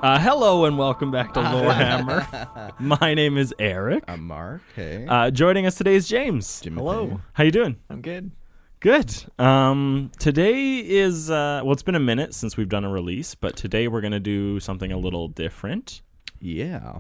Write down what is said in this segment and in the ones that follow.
Hello and welcome back to Lorehammer. My name is Eric. I'm Mark. Hey. Joining us today is James. Jimmy. Hello. How you doing? I'm good. Good. Today is, it's been a minute since we've done a release, but today we're going to do something a little different. Yeah.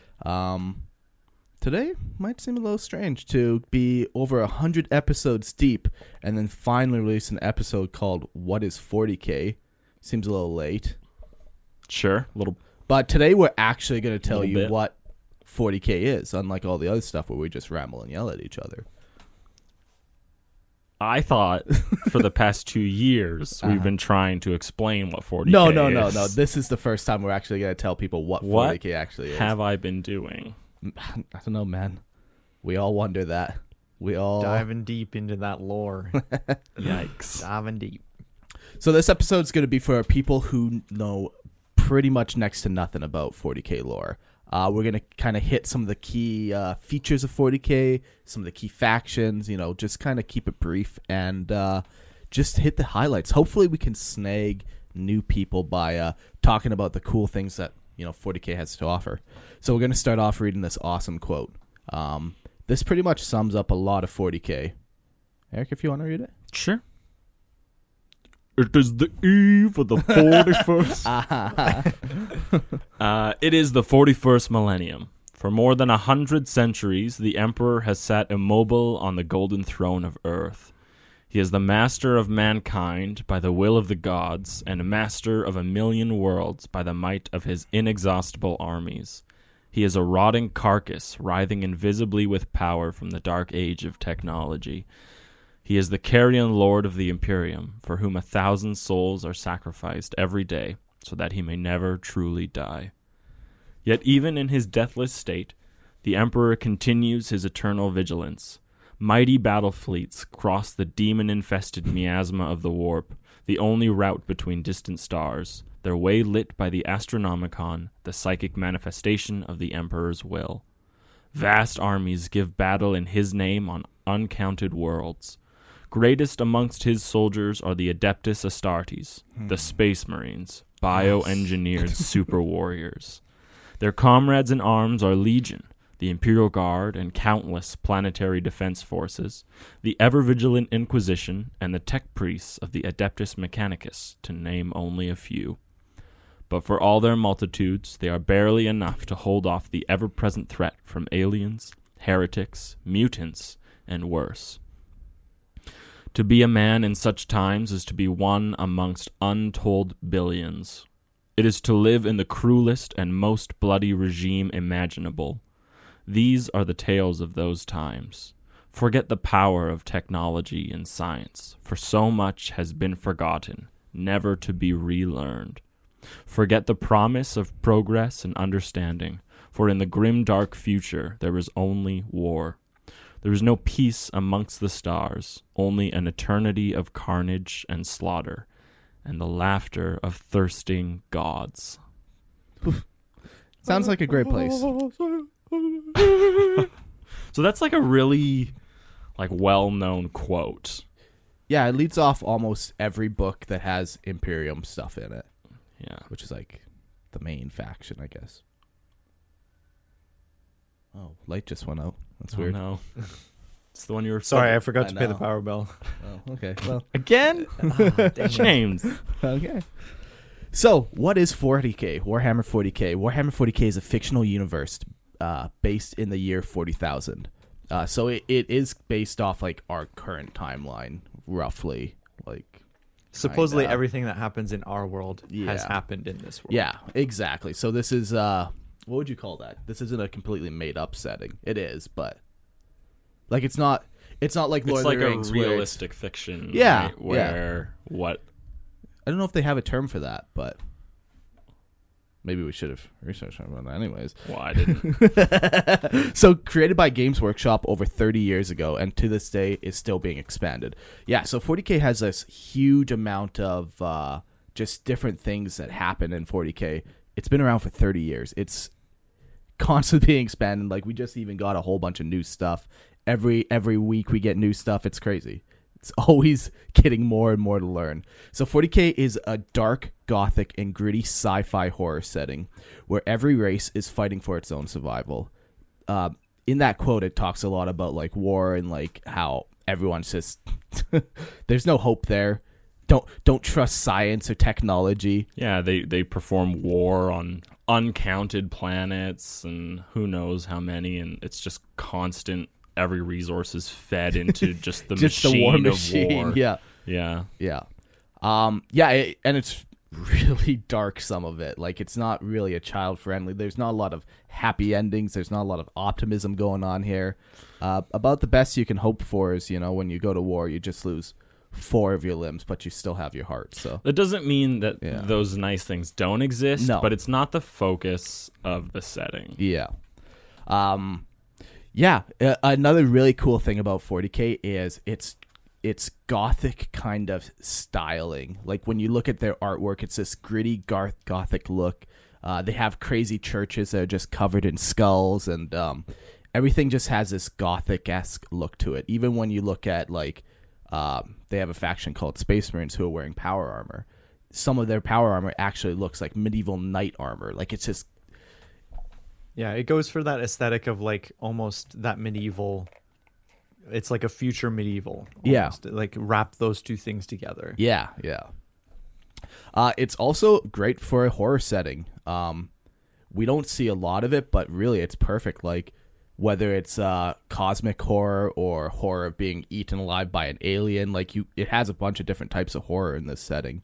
Today might seem a little strange to be over 100 episodes deep and then finally release an episode called What is 40K? Seems a little late. Sure. But today we're actually going to tell Little you bit. what 40K is, unlike all the other stuff where we just ramble and yell at each other. I thought for the past 2 years we've been trying to explain what 40K No. is. This is the first time we're actually going to tell people what 40K actually is. Have I been doing? I don't know, man. We all wonder that. We all... Diving deep into that lore. Yikes. Diving deep. So this episode's going to be for people who know pretty much next to nothing about 40K lore. We're going to kind of hit some of the key features of 40K, some of the key factions, just kind of keep it brief and just hit the highlights. Hopefully we can snag new people by talking about the cool things that 40K has to offer. So we're going to start off reading this awesome quote. This pretty much sums up a lot of 40K. Eric, if you want to read it. Sure. It is the eve of the 41st. It is the 41st millennium. For more than 100 centuries, the Emperor has sat immobile on the golden throne of Earth. He is the master of mankind by the will of the gods, and a master of 1,000,000 worlds by the might of his inexhaustible armies. He is a rotting carcass, writhing invisibly with power from the dark age of technology. He is the carrion lord of the Imperium, for whom 1,000 souls are sacrificed every day, so that he may never truly die. Yet even in his deathless state, the Emperor continues his eternal vigilance. Mighty battle fleets cross the demon-infested miasma of the warp, the only route between distant stars, their way lit by the Astronomicon, the psychic manifestation of the Emperor's will. Vast armies give battle in his name on uncounted worlds. Greatest amongst his soldiers are the Adeptus Astartes, the Space Marines, bioengineered super warriors. Their comrades in arms are Legion, the Imperial Guard, and countless planetary defense forces, the ever-vigilant Inquisition, and the tech priests of the Adeptus Mechanicus, to name only a few. But for all their multitudes, they are barely enough to hold off the ever-present threat from aliens, heretics, mutants, and worse. To be a man in such times is to be one amongst untold billions. It is to live in the cruelest and most bloody regime imaginable. These are the tales of those times. Forget the power of technology and science, for so much has been forgotten, never to be relearned. Forget the promise of progress and understanding, for in the grim dark future there is only war. There is no peace amongst the stars, only an eternity of carnage and slaughter, and the laughter of thirsting gods. Sounds like a great place. So that's like a really well-known quote. Yeah, it leads off almost every book that has Imperium stuff in it. Yeah. Which is like the main faction, I guess. Oh, light just went out. That's weird. No. It's the one you were... Sorry, I forgot I to pay the know. power bill. Oh, okay. Well, Again? James. okay. So, what is 40K? Warhammer 40K. Warhammer 40K is a fictional universe based in the year 40,000. So it is based off like our current timeline, roughly. Supposedly Kinda. everything that happens in our world has Yeah. happened in this world. Yeah, exactly. So this is what would you call that? This isn't a completely made up setting. It is, but like it's not like Lord It's of like the a Rings where it's- realistic fiction. Yeah, right? Where what... I don't know if they have a term for that, but maybe we should have researched about that anyways. Well, I didn't. So created by Games Workshop over 30 years ago and to this day is still being expanded. Yeah, so 40K has this huge amount of just different things that happen in 40K. It's been around for 30 years. It's constantly being expanded. Like we just even got a whole bunch of new stuff. Every week we get new stuff. It's crazy. it's always getting more and more to learn. So 40K is a dark, gothic, and gritty sci-fi horror setting where every race is fighting for its own survival. In that quote, it talks a lot about like war and like how everyone's just there's no hope there. Don't trust science or technology. Yeah, they perform war on uncounted planets and who knows how many, and it's just constant. Every resource is fed into just the just machine the war of machine. war. Yeah. Yeah. And it's really dark, some of it. Like, it's not really a child friendly. There's not a lot of happy endings. There's not a lot of optimism going on here. About the best you can hope for is, when you go to war, you just lose 4 of your limbs, but you still have your heart. So that doesn't mean that those nice things don't exist, No. but it's not the focus of the setting. Yeah. Another really cool thing about 40K is it's gothic kind of styling. Like, when you look at their artwork, it's this gritty gothic look. They have crazy churches that are just covered in skulls, and everything just has this gothic-esque look to it. Even when you look at, like, they have a faction called Space Marines who are wearing power armor. Some of their power armor actually looks like medieval knight armor. Like, it's just... Yeah, it goes for that aesthetic of like almost that medieval. It's like a future medieval. Almost. Yeah. Like wrap those two things together. Yeah. It's also great for a horror setting. We don't see a lot of it, but really it's perfect. Like, whether it's cosmic horror or horror of being eaten alive by an alien, like it has a bunch of different types of horror in this setting.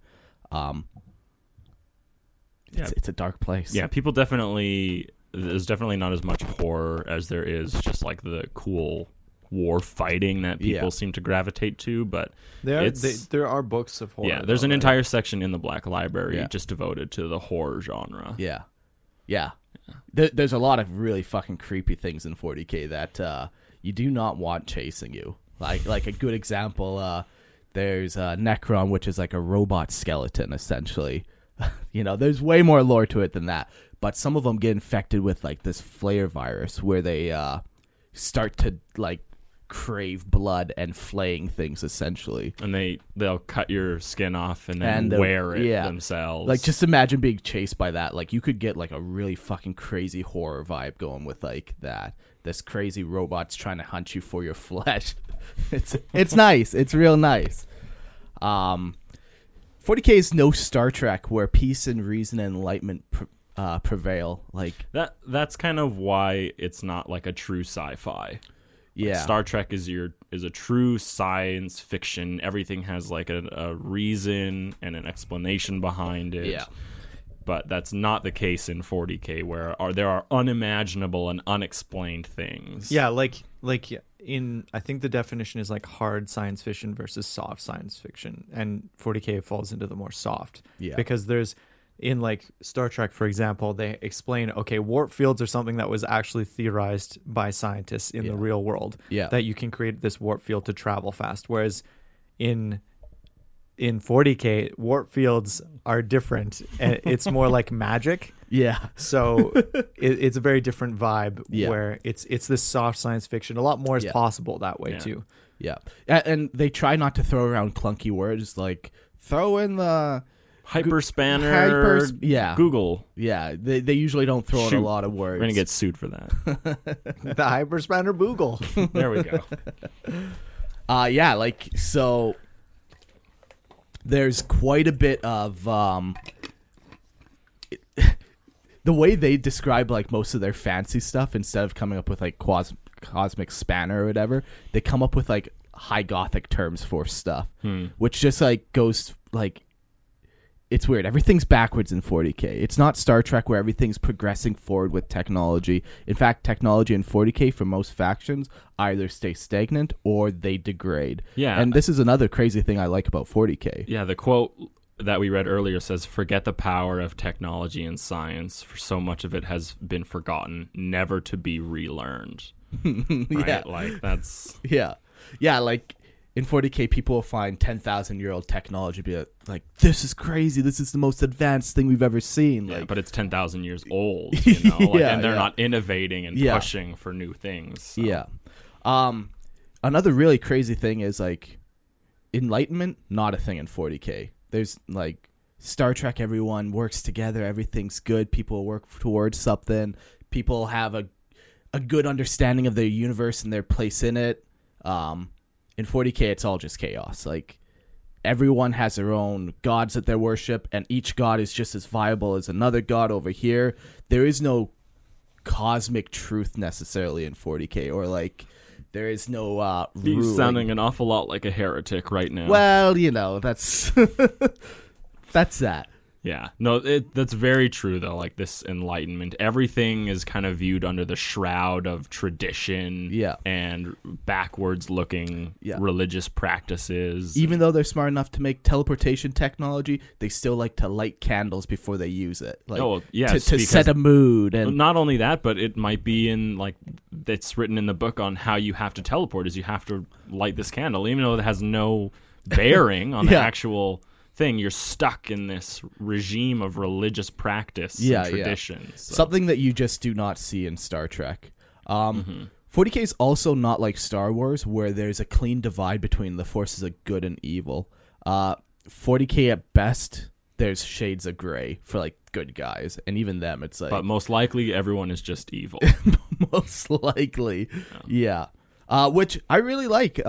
It's a dark place. Yeah, people definitely... There's definitely not as much horror as there is just like the cool war fighting that people seem to gravitate to, but there are books of horror. Yeah, there's an right? entire section in the Black Library just devoted to the horror genre. Yeah. There's a lot of really fucking creepy things in 40K that you do not want chasing you. Like a good example, there's Necron, which is like a robot skeleton, essentially. There's way more lore to it than that. But some of them get infected with like this flare virus where they start to like crave blood and flaying things, essentially. And they'll cut your skin off and then wear it themselves. Like, just imagine being chased by that. Like, you could get like a really fucking crazy horror vibe going with like that. This crazy robot's trying to hunt you for your flesh. It's nice. It's real nice. 40K is no Star Trek where peace and reason and enlightenment prevail. Like, that's kind of why it's not like a true sci-fi. Yeah, like Star Trek is a true science fiction. Everything has like a reason and an explanation behind it. Yeah, but that's not the case in 40K, where there are unimaginable and unexplained things. Yeah, like I think the definition is like hard science fiction versus soft science fiction, and 40K falls into the more soft. Yeah, because there's in like Star Trek, for example, they explain, okay, warp fields are something that was actually theorized by scientists in the real world. Yeah, that you can create this warp field to travel fast, whereas in 40K, warp fields are different, and it's more like magic. Yeah. So it's a very different vibe where it's this soft science fiction. A lot more is possible that way too. Yeah. And they try not to throw around clunky words like throw in the hyperspanner. Google. Yeah. They usually don't throw in a lot of words. We're going to get sued for that. The hyperspanner Boogle. There we go. So there's quite a bit of the way they describe like most of their fancy stuff. Instead of coming up with like cosmic spanner or whatever, they come up with like high gothic terms for stuff, which just like goes like, it's weird. Everything's backwards in 40K. It's not Star Trek where everything's progressing forward with technology. In fact, technology in 40K for most factions either stay stagnant or they degrade. Yeah. And this is another crazy thing I like about 40K. Yeah, the quote that we read earlier says, "Forget the power of technology and science, for so much of it has been forgotten, never to be relearned." Right? Yeah. Like, that's... Yeah. Yeah, like... In 40K, people will find 10,000-year-old technology, be like, this is crazy. This is the most advanced thing we've ever seen. Yeah, like, but it's 10,000 years old, you know? Like, and they're not innovating and Yeah. pushing for new things. So. Yeah. Another really crazy thing is, like, Enlightenment, not a thing in 40K. There's like Star Trek, everyone works together, everything's good, people work towards something, people have a good understanding of their universe and their place in it. In 40K, it's all just chaos. Like, everyone has their own gods that they worship, and each god is just as viable as another god over here. There is no cosmic truth necessarily in 40K, or like there is no He's ruling. sounding an awful lot like a heretic right now. Well, you know, that's that's that. Yeah, no, that's very true though. Like this Enlightenment, everything is kind of viewed under the shroud of tradition, Yeah. and backwards-looking Yeah. religious practices. Even though they're smart enough to make teleportation technology, they still like to light candles before they use it. Like, Oh, yes, to because- set a mood. And Not only that, but it might be in like it's written in the book on how you have to teleport. Is you have to light this candle, even though it has no bearing on the Yeah. actual thing. You're stuck in this regime of religious practice Yeah, and yeah. tradition. So. something that you just do not see in Star Trek. 40K is also not like Star Wars, where there's a clean divide between the forces of good and evil. 40K at best, there's shades of gray for like good guys, and even them, it's like But most likely, everyone is just evil. most likely, yeah. Which I really like.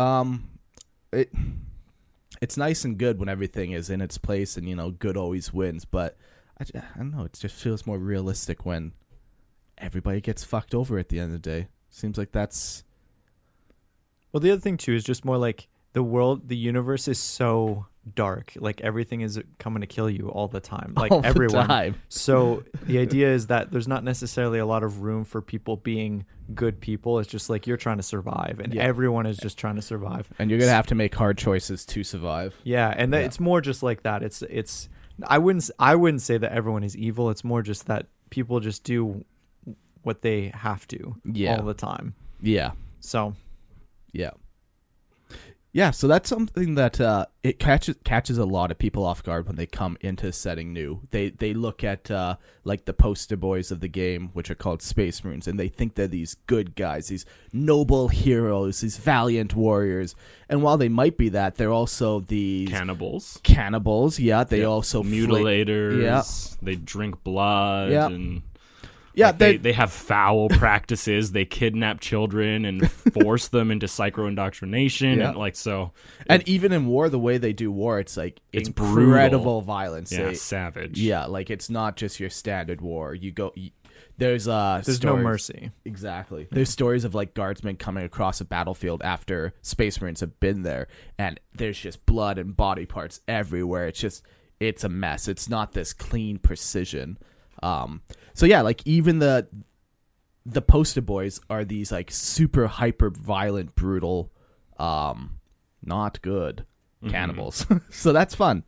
It's nice and good when everything is in its place, and you know, good always wins. But I don't know. It just feels more realistic when everybody gets fucked over at the end of the day. Seems like that's Well, the other thing too is just more like the universe is so dark. Like everything is coming to kill you all the time. Like all the everyone. time. So the idea is that there's not necessarily a lot of room for people being good people. It's just like you're trying to survive, and Yeah. everyone is just trying to survive. And you're gonna have to make hard choices to survive. Yeah, and Yeah. it's more just like that. It's I wouldn't say that everyone is evil. It's more just that people just do what they have to Yeah. all the time. Yeah. So Yeah. Yeah, so that's something that it catches a lot of people off guard when they come into a setting new. They look at like the poster boys of the game, which are called Space Marines, and they think they're these good guys, these noble heroes, these valiant warriors. And while they might be that, they're also these Cannibals, Yeah, they also mutilators. Yeah. They drink blood. Yeah. And Yeah, like, they have foul practices. They kidnap children and force them into psycho-indoctrination. Yeah. And like so, and even in war, the way they do war, it's like It's incredible violence. yeah, They- savage. Yeah, like it's not just your standard war. There's no stories- mercy. Exactly. There's stories of like guardsmen coming across a battlefield after Space Marines have been there, and there's just blood and body parts everywhere. It's a mess. It's not this clean precision. So yeah, like even the poster boys are these like super hyper violent, brutal, not good cannibals. So that's fun.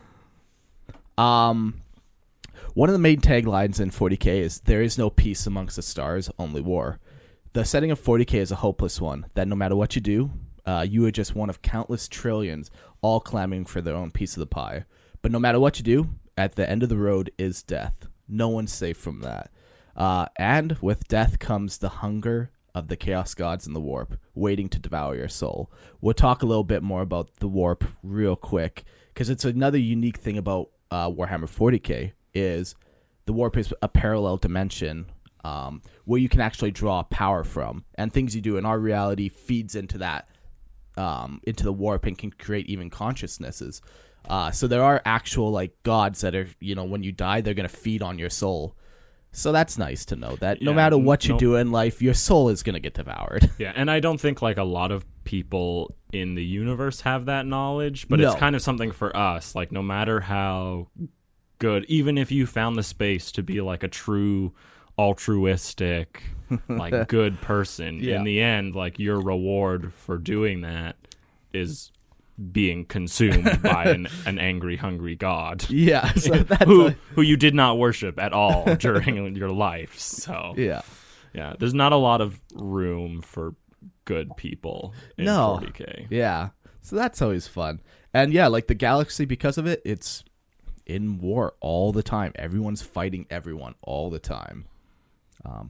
One of the main taglines in 40K is "There is no peace amongst the stars, only war." The setting of 40K is a hopeless one, that no matter what you do, you are just one of countless trillions, all clamoring for their own piece of the pie. But no matter what you do, at the end of the road is death. No one's safe from that. And with death comes the hunger of the Chaos Gods in the Warp, waiting to devour your soul. We'll talk a little bit more about the Warp real quick, because it's another unique thing about Warhammer 40K, is the Warp is a parallel dimension where you can actually draw power from, and things you do in our reality feeds into that, into the Warp, and can create even consciousnesses. So there are actual like gods that are, you know, when you die, they're going to feed on your soul. So that's nice to know that no Yeah, matter what you no- do in life, your soul is going to get devoured. Yeah, and I don't think like a lot of people in the universe have that knowledge, but No. it's kind of something for us. Like no matter how good, even if you found the space to be like a true altruistic, like good person, Yeah. in the end, like your reward for doing that is being consumed by an angry, hungry god. Yeah, so that's who you did not worship at all during your life. So yeah. yeah, there's not a lot of room for good people in No. 40K. Yeah. So that's always fun. And yeah, like the galaxy, because of it, it's in war all the time. Everyone's fighting everyone all the time.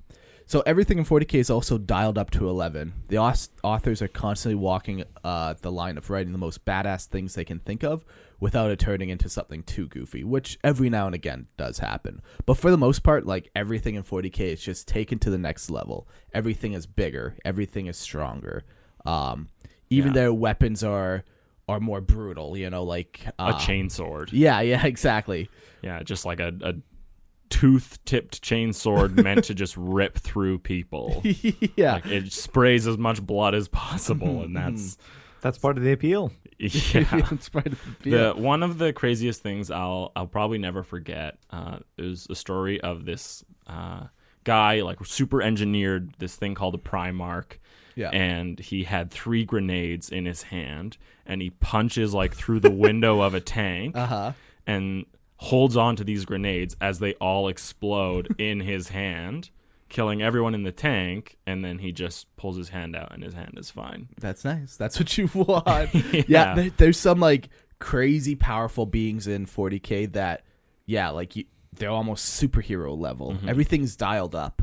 So everything in 40K is also dialed up to 11. The authors are constantly walking the line of writing the most badass things they can think of without it turning into something too goofy, which every now and again does happen. But for the most part, like everything in 40K is just taken to the next level. Everything is bigger. Everything is stronger. Even their weapons are more brutal, you know, like A chainsword. Yeah, exactly. Yeah, just like a tooth-tipped chainsword meant to just rip through people. Yeah. Like, it sprays as much blood as possible, and That's part of the appeal. yeah. It's part of the One of the craziest things I'll probably never forget is a story of this guy, like super engineered this thing called a Primarch. Yeah. And he had 3 grenades in his hand, and he punches like through the window of a tank and holds on to these grenades as they all explode in his hand, killing everyone in the tank, and then he just pulls his hand out and his hand is fine. That's nice. That's what you want. Yeah. There's some like crazy powerful beings in 40K that, they're almost superhero level. Everything's dialed up.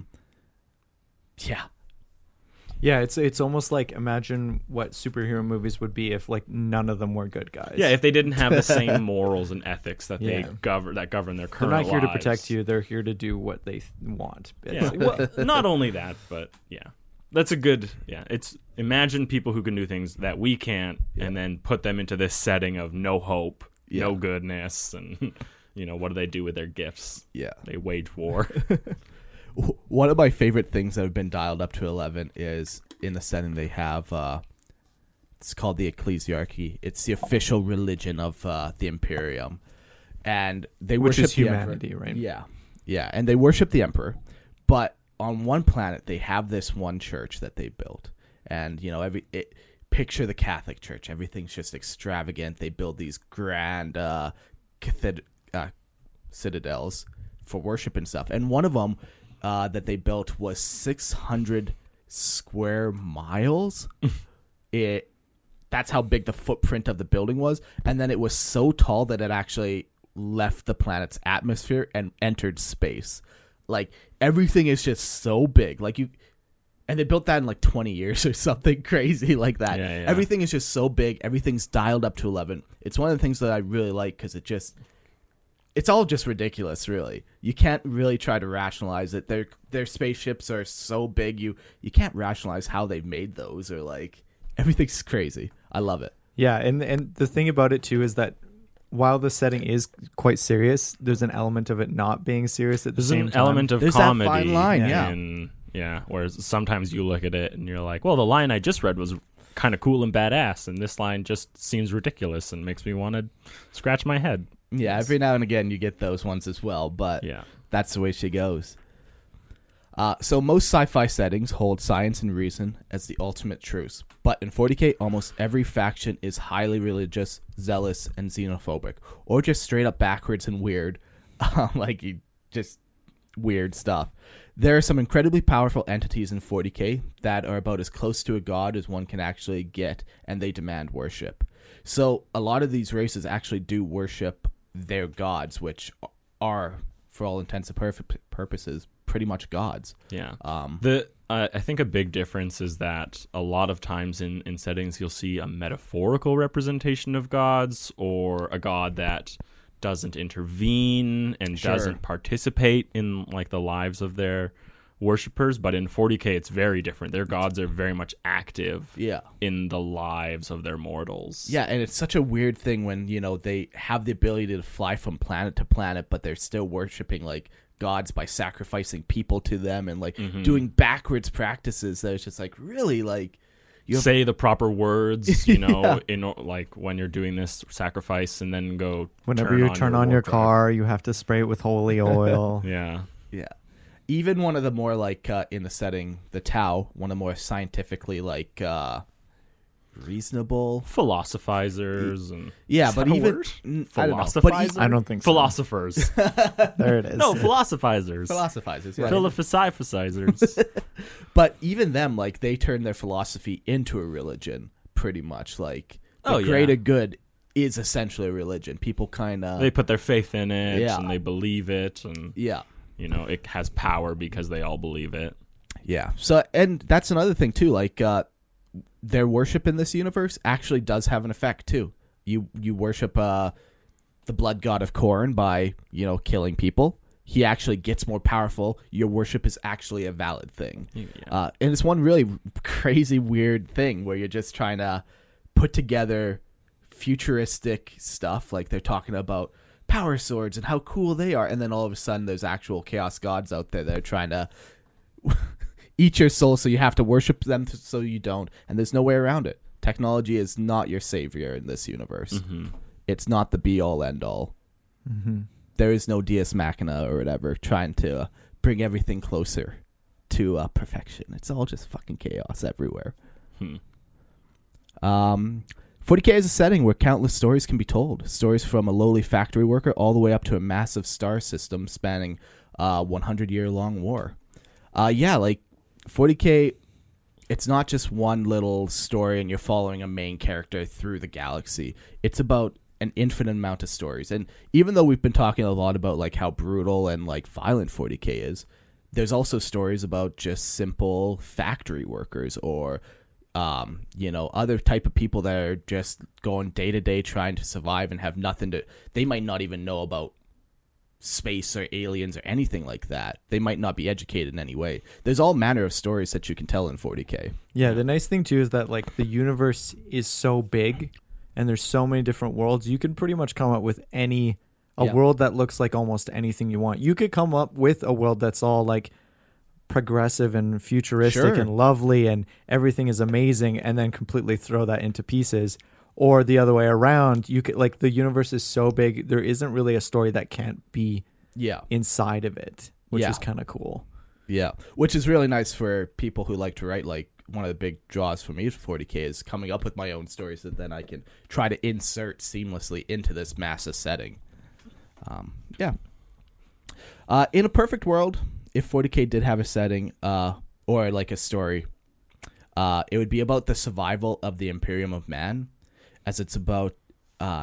Yeah. Yeah, it's almost like imagine what superhero movies would be if like none of them were good guys. Yeah, if they didn't have the same morals and ethics that Yeah. they govern their They're current not here to lives. protect you. They're here to do what they want. Yeah. basically. Well, not only that, but yeah. That's a good, it's imagine people who can do things that we can't and then put them into this setting of no hope, no goodness, and what do they do with their gifts? Yeah. They wage war. One of my favorite things that have been dialed up to 11 is in the setting they have, it's called the Ecclesiarchy. It's the official religion of the Imperium. And they Which worship is the humanity, Emperor. right? Yeah. And they worship the Emperor. But on one planet, they have this one church that they built. And, picture the Catholic Church. Everything's just extravagant. They build these grand citadels for worship and stuff. And one of them that they built was 600 square miles. That's how big the footprint of the building was. And then it was so tall that it actually left the planet's atmosphere and entered space. Like, everything is just so big. And they built that in like 20 years or something crazy like that. Yeah, yeah. Everything is just so big. Everything's dialed up to 11. It's one of the things that I really like because it's all just ridiculous, really. You can't really try to rationalize it. Their spaceships are so big, you can't rationalize how they've made those, or like everything's crazy. I love it. Yeah, and the thing about it too is that while the setting is quite serious, there's an element of it not being serious at the There's same an time. element of There's that comedy. fine line, and, whereas sometimes you look at it and you're like, well, the line I just read was kind of cool and badass, and this line just seems ridiculous and makes me want to scratch my head. Yeah, every now and again you get those ones as well, but Yeah. that's the way she goes. So most sci-fi settings hold science and reason as the ultimate truths, but in 40K, almost every faction is highly religious, zealous, and xenophobic, or just straight up backwards and weird, just weird stuff. There are some incredibly powerful entities in 40K that are about as close to a god as one can actually get, and they demand worship. So a lot of these races actually do worship their gods, which are, for all intents and purposes, pretty much gods. Yeah. I think a big difference is that a lot of times in settings you'll see a metaphorical representation of gods, or a god that doesn't intervene and Sure. doesn't participate in like the lives of their worshippers. But in 40K it's very different. Their gods are very much active Yeah. in the lives of their mortals. Yeah, and it's such a weird thing when, they have the ability to fly from planet to planet, but they're still worshiping like gods by sacrificing people to them and like doing backwards practices that it's just like, really, like, you have, Say the proper words, in Yeah. like when you're doing this sacrifice, and then go Whenever you turn on your warp drive. car, you have to spray it with holy oil. Yeah. yeah. Even one of the more like in the setting, the Tau, one of the more scientifically like reasonable. Philosophizers and Yeah, Is but that a even word? I don't know. But Philosophizer? I don't think so. Philosophers. There it is. No, philosophizers. philosophizers, yeah. Philosophizers. But even them, like, they turn their philosophy into a religion, pretty much. Like, the Oh, yeah. greater good is essentially a religion. People kind of... They put their faith in it, Yeah. and they believe it, and Yeah. You know, it has power because they all believe it. Yeah. So, and that's another thing too. Like, their worship in this universe actually does have an effect too. You worship the blood god of Khorne by, you know, killing people. He actually gets more powerful. Your worship is actually a valid thing. Yeah. And it's one really crazy, weird thing where you're just trying to put together futuristic stuff. Like they're talking about power swords and how cool they are. And then all of a sudden there's actual chaos gods out there that are trying to eat your soul, so you have to worship them so you don't. And there's no way around it. Technology is not your savior in this universe. Mm-hmm. It's not the be-all, end-all. Mm-hmm. There is no Deus Machina or whatever trying to bring everything closer to perfection. It's all just fucking chaos everywhere. 40K is a setting where countless stories can be told. Stories from a lowly factory worker all the way up to a massive star system spanning a 100-year-long war. Like 40K, it's not just one little story and you're following a main character through the galaxy. It's about an infinite amount of stories. And even though we've been talking a lot about like how brutal and like violent 40K is, there's also stories about just simple factory workers or other type of people that are just going day to day trying to survive and have nothing to, they might not even know about space or aliens or anything like that. They might not be educated in any way. There's all manner of stories that you can tell in 40K. Yeah, the nice thing too is that like the universe is so big and there's so many different worlds. You can pretty much come up with a world that looks like almost anything you want. You could come up with a world that's all like progressive and futuristic and lovely and everything is amazing, and then completely throw that into pieces. Or the other way around, you could, like, the universe is so big, there isn't really a story that can't be inside of it, which is kind of cool. Yeah, which is really nice for people who like to write. Like, one of the big draws for me for 40K is coming up with my own stories that then I can try to insert seamlessly into this massive setting. In a perfect world, if 40K did have a setting or like a story, it would be about the survival of the Imperium of Man, as it's about I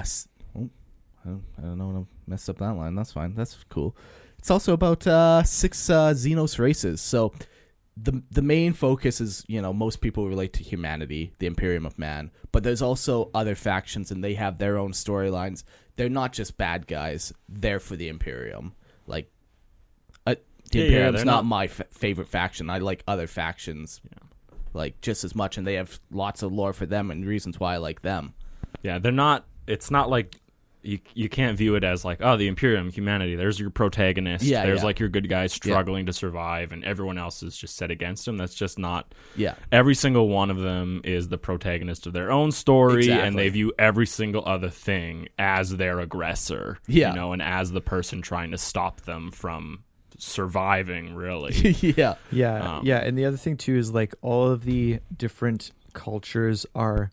don't know, I messed up that line. That's fine. That's cool. It's also about 6 Xenos races. So the main focus is, most people relate to humanity, the Imperium of Man, but there's also other factions and they have their own storylines. They're not just bad guys. They're for the Imperium. Like, the Imperium's not my favorite faction. I like other factions like just as much, and they have lots of lore for them and reasons why I like them. Yeah, they're not. It's not like you can't view it as like, oh, the Imperium, humanity. There's your protagonist. There's like your good guys struggling to survive, and everyone else is just set against them. That's just not. Yeah. Every single one of them is the protagonist of their own story, and they view every single other thing as their aggressor. Yeah. And as the person trying to stop them from surviving, really. Yeah. And the other thing too is like all of the different cultures are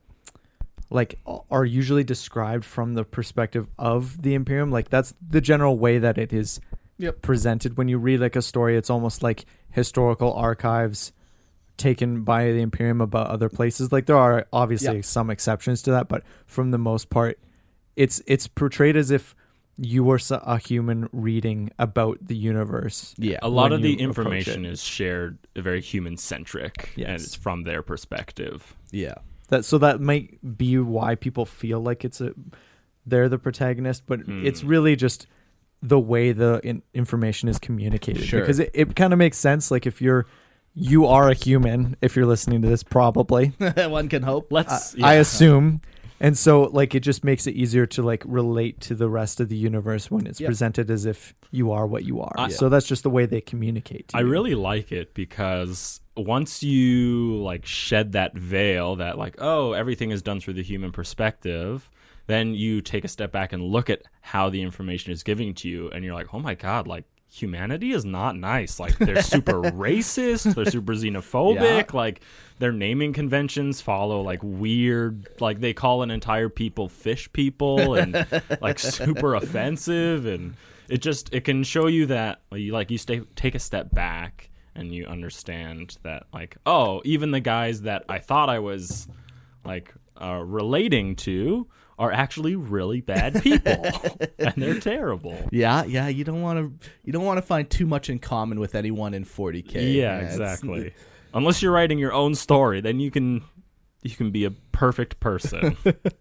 usually described from the perspective of the Imperium. Like, that's the general way that it is presented. When you read like a story, it's almost like historical archives taken by the Imperium about other places. Like, there are obviously some exceptions to that, but from the most part, it's portrayed as if you were a human reading about the universe. Yeah. A lot of the information is shared very human-centric, and it's from their perspective. Yeah. So that might be why people feel like they're the protagonist, but it's really just the way the information is communicated. Sure. Because it kind of makes sense. Like, if you are a human, if you're listening to this, probably. One can hope. I assume. And so, like, it just makes it easier to, like, relate to the rest of the universe when it's presented as if you are what you are. So that's just the way they communicate to you. I really like it because once you, like, shed that veil that, like, oh, everything is done through the human perspective, then you take a step back and look at how the information is given to you, and you're like, oh, my God, like, humanity is not nice. Like, they're super racist, they're super xenophobic, like, their naming conventions follow like weird, like they call an entire people fish people, and like super offensive, and it can show you that you take a step back and you understand that, like, oh, even the guys that I thought I was like relating to are actually really bad people, and they're terrible. Yeah, you don't want to find too much in common with anyone in 40K. Yeah, exactly. Unless you're writing your own story, then you can be a perfect person.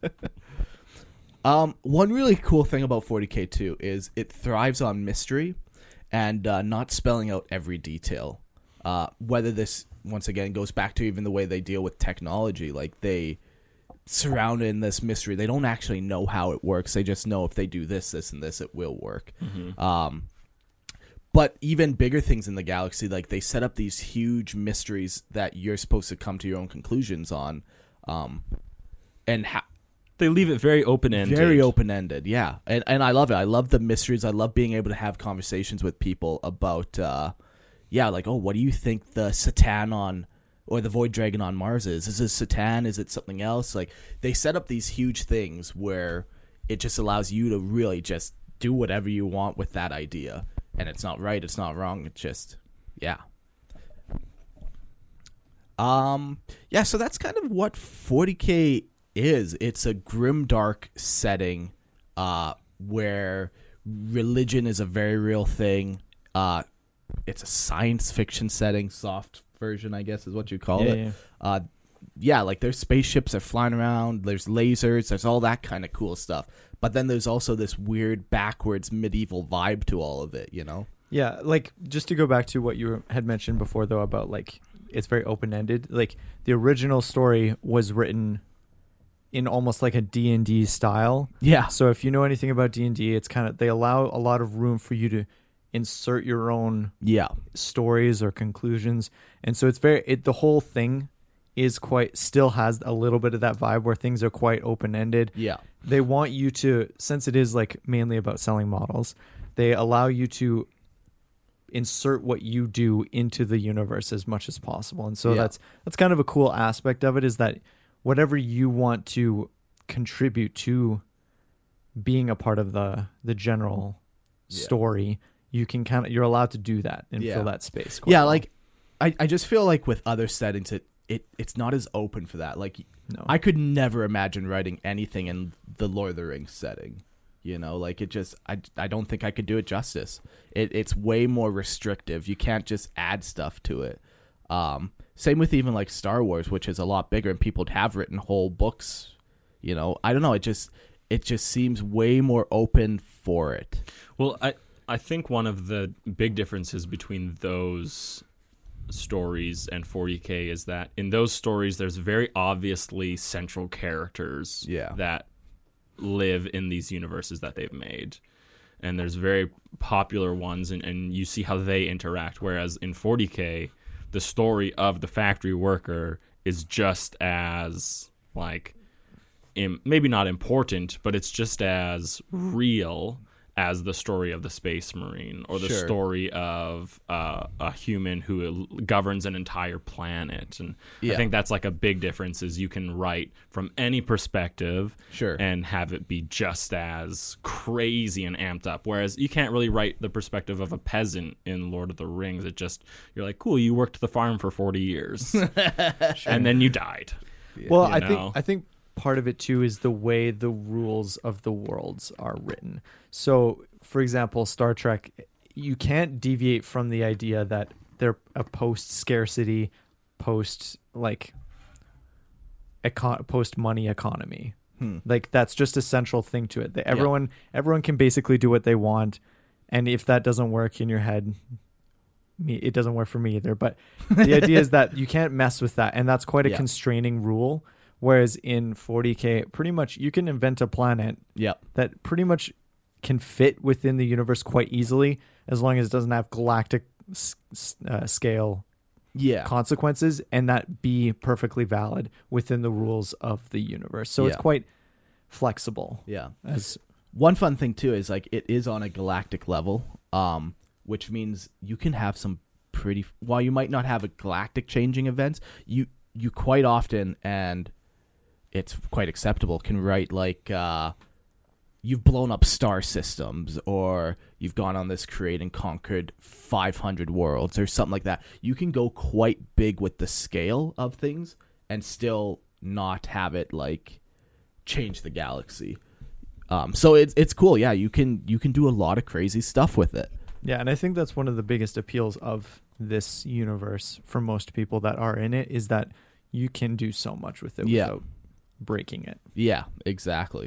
One really cool thing about 40K too is it thrives on mystery and not spelling out every detail. Whether this once again goes back to even the way they deal with technology, like they surround it in this mystery. They don't actually know how it works. They just know if they do this, this, and this, it will work. Mm-hmm. But even bigger things in the galaxy, like they set up these huge mysteries that you're supposed to come to your own conclusions on, and they leave it very open-ended. Very open-ended, yeah. And I love it. I love the mysteries. I love being able to have conversations with people about, like, oh, what do you think the Satan on or the Void Dragon on Mars is? Is it Satan? Is it something else? Like, they set up these huge things where it just allows you to really just do whatever you want with that idea. And it's not right, it's not wrong, it's just, yeah. So that's kind of what 40K is. It's a grimdark setting where religion is a very real thing. It's a science fiction setting, soft version, I guess is what you call it. Yeah. Like there's spaceships are flying around, there's lasers, there's all that kind of cool stuff. But then there's also this weird backwards medieval vibe to all of it, you know? Yeah, like just to go back to what you had mentioned before though about like it's very open-ended. Like the original story was written in almost like a D&D style. Yeah. So if you know anything about D&D, it's kind of they allow a lot of room for you to insert your own stories or conclusions. And so it's the whole thing is still has a little bit of that vibe where things are quite open-ended. Yeah. They want you to, since it is like mainly about selling models, they allow you to insert what you do into the universe as much as possible. And so that's kind of a cool aspect of it, is that whatever you want to contribute to being a part of the general story, you can you're allowed to do that and fill that space. Well. Like I just feel like with other settings, it's not as open for that. Like I could never imagine writing anything in the Lord of the Rings setting. You know, like it just I don't think I could do it justice. It's way more restrictive. You can't just add stuff to it. Same with even like Star Wars, which is a lot bigger, and people have written whole books. You know, I don't know. It just seems way more open for it. Well, I think one of the big differences between those stories and 40K is that in those stories there's very obviously central characters that live in these universes that they've made, and there's very popular ones, and you see how they interact, whereas in 40K the story of the factory worker is just as like maybe not important, but it's just as real as the story of the Space Marine or the story of a human who governs an entire planet. And I think that's like a big difference, is you can write from any perspective and have it be just as crazy and amped up. Whereas you can't really write the perspective of a peasant in Lord of the Rings. It just, you're like, cool, you worked the farm for 40 years and then you died. Well, I think part of it too is the way the rules of the worlds are written. So, for example, Star Trek, you can't deviate from the idea that they're a post-scarcity, post-money economy. Like that's just a central thing to it. Everyone can basically do what they want, and if that doesn't work in your head, it doesn't work for me either. But the idea is that you can't mess with that, and that's quite a constraining rule. Whereas in 40K, pretty much you can invent a planet that pretty much can fit within the universe quite easily, as long as it doesn't have galactic scale consequences, and that be perfectly valid within the rules of the universe. So it's quite flexible. Yeah. As one fun thing too is like it is on a galactic level, which means you can have some pretty. While you might not have a galactic changing events, you quite often, and it's quite acceptable, can write like you've blown up star systems, or you've gone on this create and conquered 500 worlds or something like that. You can go quite big with the scale of things and still not have it like change the galaxy. So it's cool. Yeah, you can do a lot of crazy stuff with it. Yeah, and I think that's one of the biggest appeals of this universe for most people that are in it, is that you can do so much with it without breaking it. Yeah, exactly.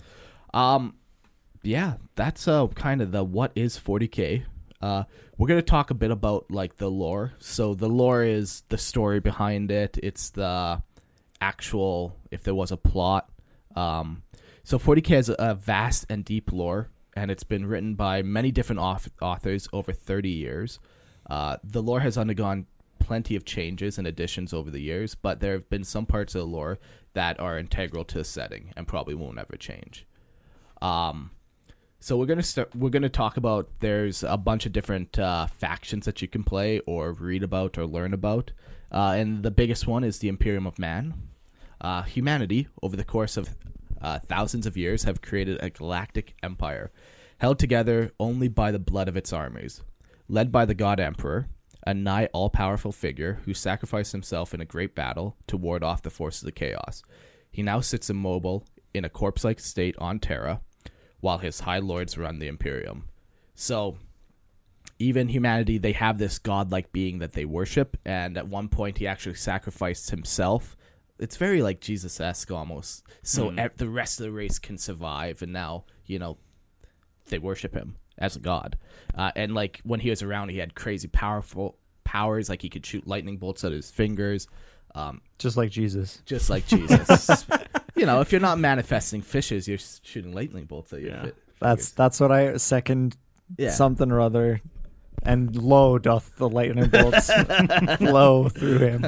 Yeah, that's kind of the what is 40K. We're going to talk a bit about like the lore. So the lore is the story behind it. It's the actual, if there was a plot. So 40K has a vast and deep lore, and it's been written by many different authors over 30 years. The lore has undergone plenty of changes and additions over the years, but there have been some parts of the lore that are integral to the setting and probably won't ever change. So we're gonna talk about, there's a bunch of different factions that you can play or read about or learn about, and the biggest one is the Imperium of Man. Humanity, over the course of thousands of years, have created a galactic empire held together only by the blood of its armies, led by the God Emperor, a nigh all-powerful figure who sacrificed himself in a great battle to ward off the forces of chaos. He now sits immobile in a corpse-like state on Terra, while his high lords run the Imperium. So, even humanity, they have this godlike being that they worship, and at one point he actually sacrificed himself. It's very like Jesus-esque almost. So the rest of the race can survive, and now, they worship him as a god. And like when he was around, he had crazy powerful powers, like he could shoot lightning bolts out of his fingers. Just like Jesus. Just like Jesus. If you're not manifesting fishes, you're shooting lightning bolts at your That's what I second. Yeah. Something or other, and lo doth the lightning bolts flow through him.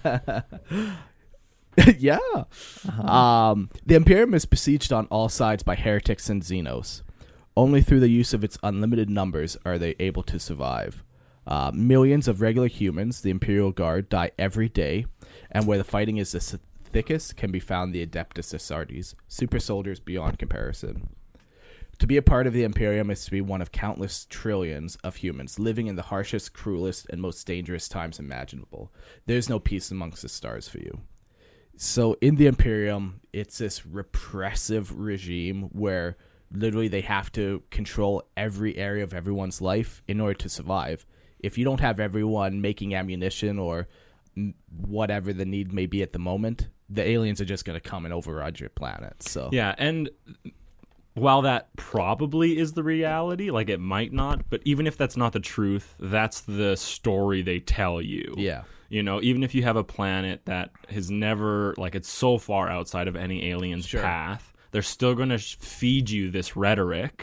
Yeah. The Imperium is besieged on all sides by heretics and Xenos. Only through the use of its unlimited numbers are they able to survive. Millions of regular humans, the Imperial Guard, die every day, and where the fighting is the thickest can be found the Adeptus Astartes, super soldiers beyond comparison. To be a part of the Imperium is to be one of countless trillions of humans living in the harshest, cruelest, and most dangerous times imaginable. There's no peace amongst the stars for you. So in the Imperium, it's this repressive regime where literally they have to control every area of everyone's life in order to survive. If you don't have everyone making ammunition or whatever the need may be at the moment, the aliens are just going to come and override your planet. So yeah, and while that probably is the reality, like it might not, but even if that's not the truth, that's the story they tell you. Yeah. Even if you have a planet that has never, like, it's so far outside of any alien's path, they're still going to feed you this rhetoric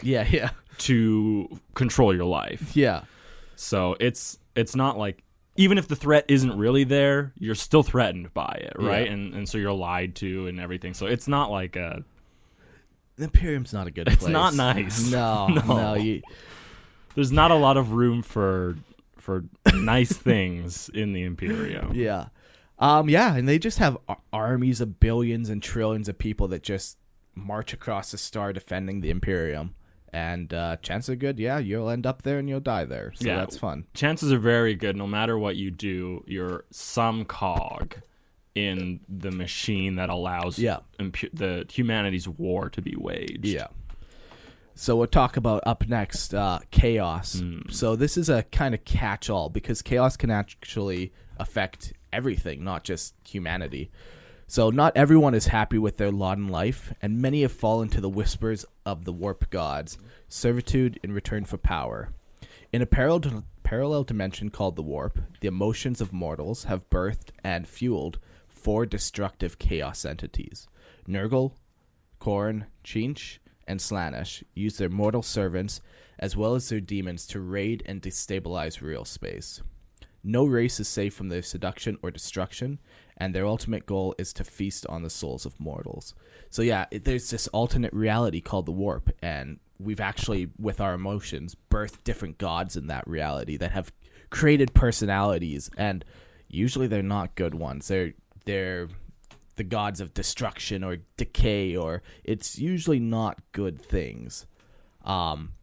to control your life. Yeah. So it's not like, even if the threat isn't really there, you're still threatened by it, right? Yeah. And so you're lied to and everything. So it's not like a... The Imperium's not a good place. It's not nice. No. There's not a lot of room for nice things in the Imperium. Yeah. And they just have armies of billions and trillions of people that just march across the star defending the Imperium. And chances are good, you'll end up there and you'll die there. So that's fun. Chances are very good. No matter what you do, you're some cog in the machine that allows the humanity's war to be waged. Yeah. So we'll talk about up next, chaos. So this is a kind of catch-all because chaos can actually affect everything, not just humanity. So not everyone is happy with their lot in life, and many have fallen to the whispers of the warp gods, servitude in return for power. In a parallel dimension called the warp, the emotions of mortals have birthed and fueled 4 destructive chaos entities. Nurgle, Khorne, Tzeentch, and Slaanesh use their mortal servants as well as their demons to raid and destabilize real space. No race is safe from their seduction or destruction, and their ultimate goal is to feast on the souls of mortals. So there's this alternate reality called the warp, and we've actually, with our emotions, birthed different gods in that reality that have created personalities, and usually they're not good ones. They're the gods of destruction or decay, or it's usually not good things.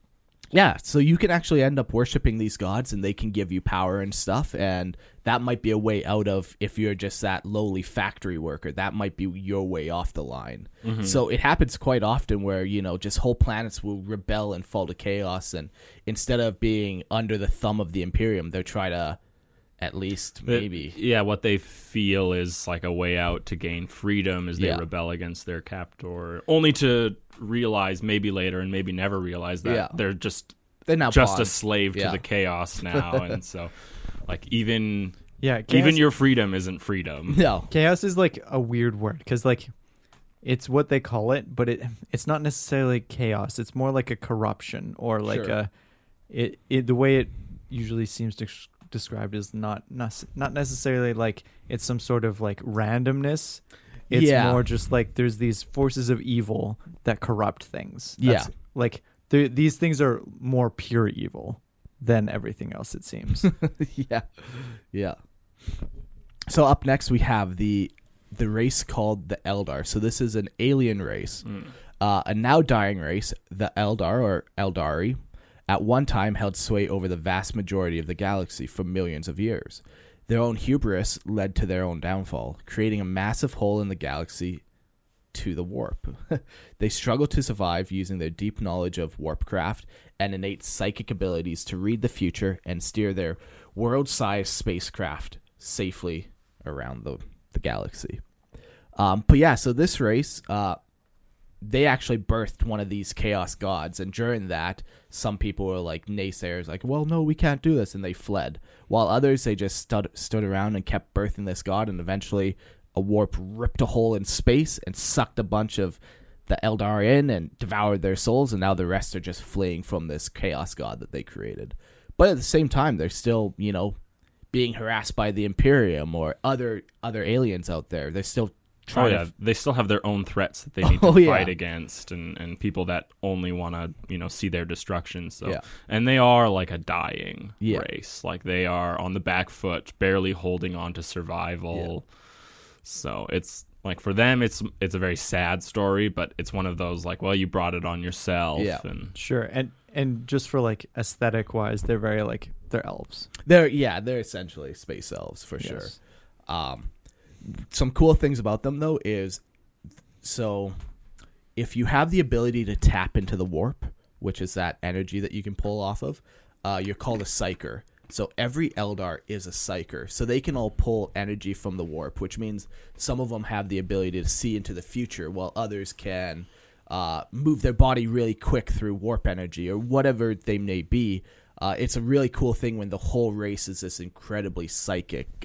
Yeah, so you can actually end up worshiping these gods and they can give you power and stuff, and that might be a way out of if you're just that lowly factory worker. That might be your way off the line. So it happens quite often where, just whole planets will rebel and fall to chaos, and instead of being under the thumb of the Imperium, they'll try to at least maybe. Yeah, what they feel is like a way out to gain freedom as they Yeah. rebel against their captor, only to realize maybe later and maybe never realize that Yeah. they're just They're now a pawns. slave Yeah. to the chaos now. And so, like, even Yeah, chaos, even your freedom isn't freedom. No. chaos is like a weird word because like it's what they call it, but it's not necessarily chaos. It's more like a corruption or like Sure. the way it usually seems described is not necessarily like it's some sort of like randomness. It's Yeah. more just like there's these forces of evil that corrupt things. Yeah. Like these things are more pure evil than everything else, it seems. Yeah. Yeah. So up next we have the race called the Eldar. So this is an alien race. A now dying race, the Eldar or Eldari, at one time held sway over the vast majority of the galaxy for millions of years. Their own hubris led to their own downfall, creating a massive hole in the galaxy to the warp. They struggle to survive using their deep knowledge of warpcraft and innate psychic abilities to read the future and steer their world-sized spacecraft safely around the galaxy. But yeah, so this race, they actually birthed one of these chaos gods, and during that, some people were like naysayers, like, well, no, we can't do this, and they fled. While others, they just stood around and kept birthing this god, and eventually a warp ripped a hole in space and sucked a bunch of the Eldar in and devoured their souls, and now the rest are just fleeing from this chaos god that they created. But at the same time, they're still, being harassed by the Imperium or other aliens out there. They're still trying They still have their own threats that they need to fight against, and people that only want to see their destruction. So Yeah. And they are like a dying Yeah. race, like they are on the back foot, barely holding on to survival. So it's like, for them it's a very sad story, but it's one of those like, well, you brought it on yourself. Yeah. And Sure. And just for like aesthetic wise, they're very like they're elves. They're essentially space elves for sure. Yes. Some cool things about them though is, so if you have the ability to tap into the warp, which is that energy that you can pull off of, you're called a psyker. So every Eldar is a psyker. So they can all pull energy from the warp, which means some of them have the ability to see into the future, while others can move their body really quick through warp energy or whatever they may be. It's a really cool thing when the whole race is this incredibly psychic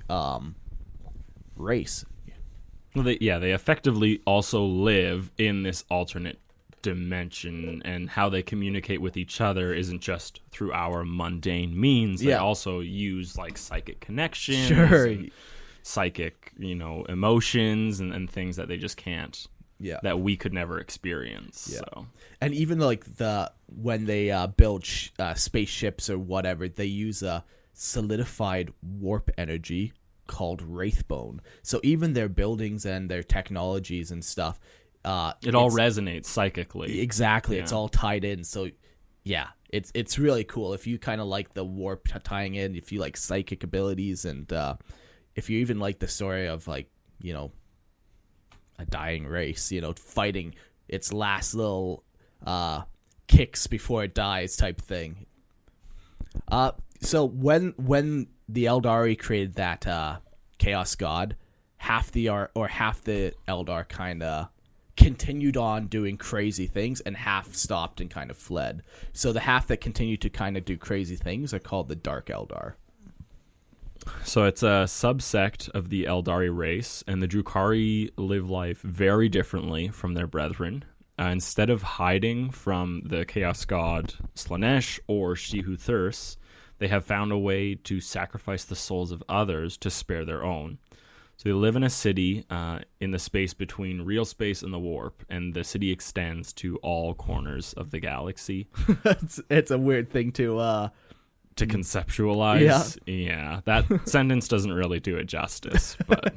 race. well, they effectively also live in this alternate dimension, and how they communicate with each other isn't just through our mundane means. They Yeah. also use like psychic connections, Sure. and psychic emotions and things that they just can't, Yeah. that we could never experience. Yeah. So And even like when they build spaceships or whatever, they use a solidified warp energy called Wraithbone. So even their buildings and their technologies and stuff, it all resonates psychically. exactly. Yeah. It's all tied in. So yeah, it's really cool if you kind of like the warp tying in. If you like psychic abilities, and if you even like the story of like a dying race, fighting its last little kicks before it dies type thing. So when the Eldari created that chaos god, half the Eldar kind of continued on doing crazy things, and half stopped and kind of fled. So the half that continued to kind of do crazy things are called the Dark Eldar. So it's a subsect of the Eldari race, and the Drukhari live life very differently from their brethren. Instead of hiding from the Chaos God Slanesh or Shehu Thurs, they have found a way to sacrifice the souls of others to spare their own. So they live in a city in the space between real space and the warp, and the city extends to all corners of the galaxy. It's a weird thing to to conceptualize. Yeah, that sentence doesn't really do it justice. But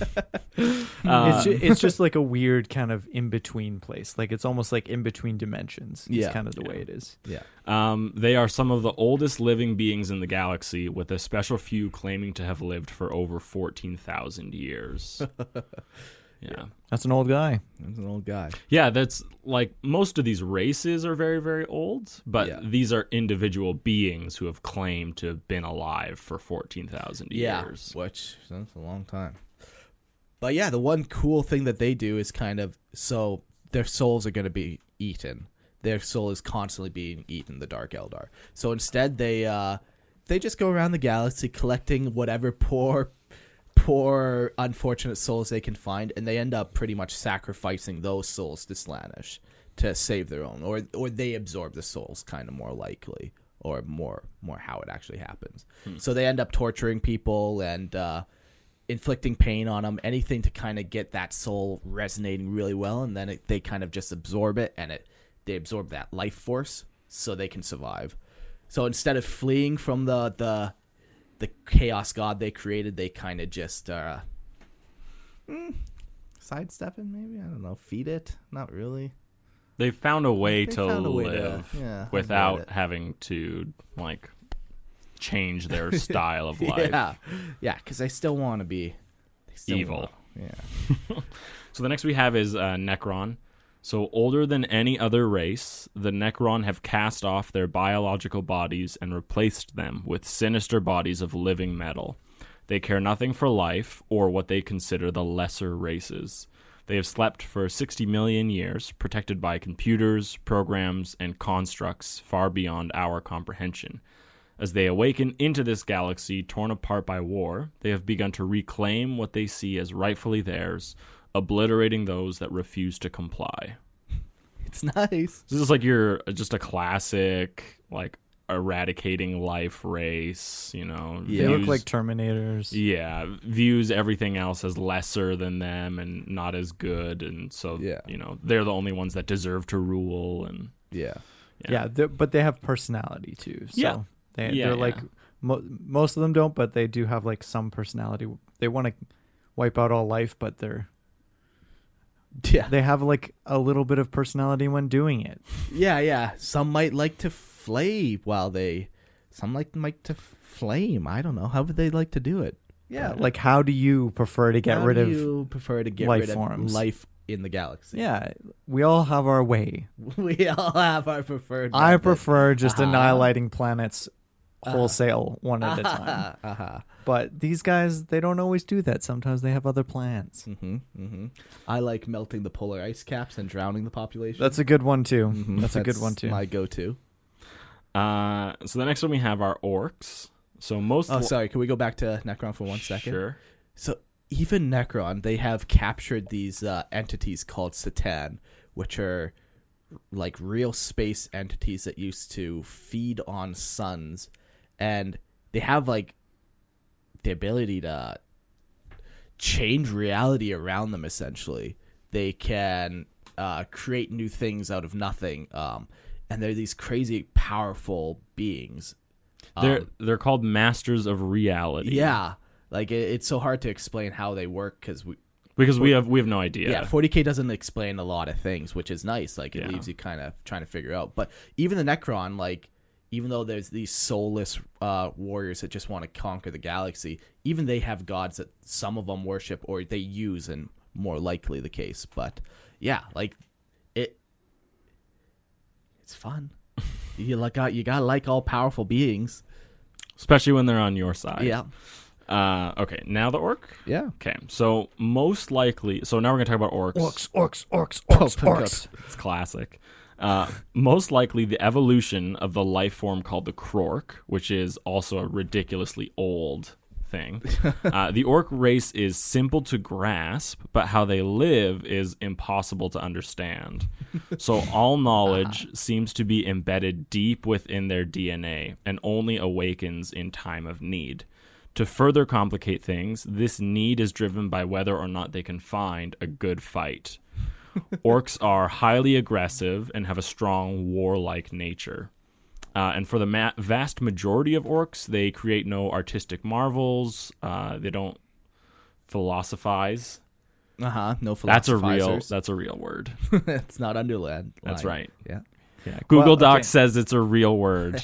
It's just like a weird kind of in between place. Like it's almost like in between dimensions. It's Yeah. kind of the way it is. Yeah. they are some of the oldest living beings in the galaxy, with a special few claiming to have lived for over 14,000 years. Yeah. That's an old guy. He's an old guy. Yeah, that's like most of these races are very, very old, but Yeah. these are individual beings who have claimed to have been alive for 14,000 years. Which that's a long time. But yeah, the one cool thing that they do is kind of so their souls are going to be eaten. Their soul is constantly being eaten, the Dark Eldar. So instead, they just go around the galaxy collecting whatever poor, unfortunate souls they can find, and they end up pretty much sacrificing those souls to Slaanesh to save their own, or they absorb the souls, kind of more likely, or more how it actually happens. So they end up torturing people and inflicting pain on them, anything to kind of get that soul resonating really well, and then they kind of just absorb it, and they absorb that life force so they can survive. So instead of fleeing from the chaos god they created, they kind of just sidestepping, maybe, I don't know, feed it, not really. They found a way They to found a way to, live yeah, avoid without it. having to like change their style of life. Yeah, because they still want to be Evil. Yeah. So the next we have is Necron. So older than any other race, the Necron have cast off their biological bodies and replaced them with sinister bodies of living metal. They care nothing for life or what they consider the lesser races. They have slept for 60 million years, protected by computers, programs, and constructs far beyond our comprehension. As they awaken into this galaxy torn apart by war, they have begun to reclaim what they see as rightfully theirs, obliterating those that refuse to comply. It's nice. This is like just a classic, like, eradicating life race, you know. They look like Terminators. Yeah, views everything else as lesser than them and not as good, and so, Yeah. you know, they're the only ones that deserve to rule, and Yeah. Yeah, but they have personality too. So Yeah. they're like most of them don't, but they do have like some personality. They want to wipe out all life, but Yeah. they have like a little bit of personality when doing it. Yeah. Some might like to flay some like to flame. I don't know. How would they like to do it? Yeah, like how do you prefer to get How rid do of? you prefer to get life rid of forms? life in the galaxy? Yeah, we all have our way. We all have our preferred I method. prefer just Uh-huh. annihilating planets wholesale one at a time. Uh-huh. But these guys, they don't always do that. Sometimes they have other plans. I like melting the polar ice caps and drowning the population. That's a good one too. Mhm. That's a good one too. My go-to. so the next one we have are orcs. So most Oh, sorry. Can we go back to Necron for 1 second? Sure. So even Necron, they have captured these entities called Satan, which are like real space entities that used to feed on suns, and they have like the ability to change reality around them. Essentially, they can create new things out of nothing, and they're these crazy powerful beings. They're called masters of reality. Yeah, like it's so hard to explain how they work because we have no idea. Yeah, 40K doesn't explain a lot of things, which is nice. Like, it Yeah. leaves you kind of trying to figure out. But even the Necron, like, even though there's these soulless warriors that just want to conquer the galaxy, even they have gods that some of them worship or they use, and more likely the case. But yeah, like it's fun. you gotta like all powerful beings. Especially when they're on your side. Yeah, Okay, now the orc. yeah. Okay, so most likely, so now we're gonna talk about orcs. Orcs. It's classic. Most likely, the evolution of the life form called the Krork, which is also a ridiculously old thing. The orc race is simple to grasp, but how they live is impossible to understand. So all knowledge seems to be embedded deep within their DNA and only awakens in time of need. To further complicate things, this need is driven by whether or not they can find a good fight. Orcs are highly aggressive and have a strong warlike nature. And for the vast majority of orcs, they create no artistic marvels. They don't philosophize. No That's philosophizers. that's a real word. It's not underlined. That's right. Yeah. Yeah. Google Well, Docs okay. says it's a real word.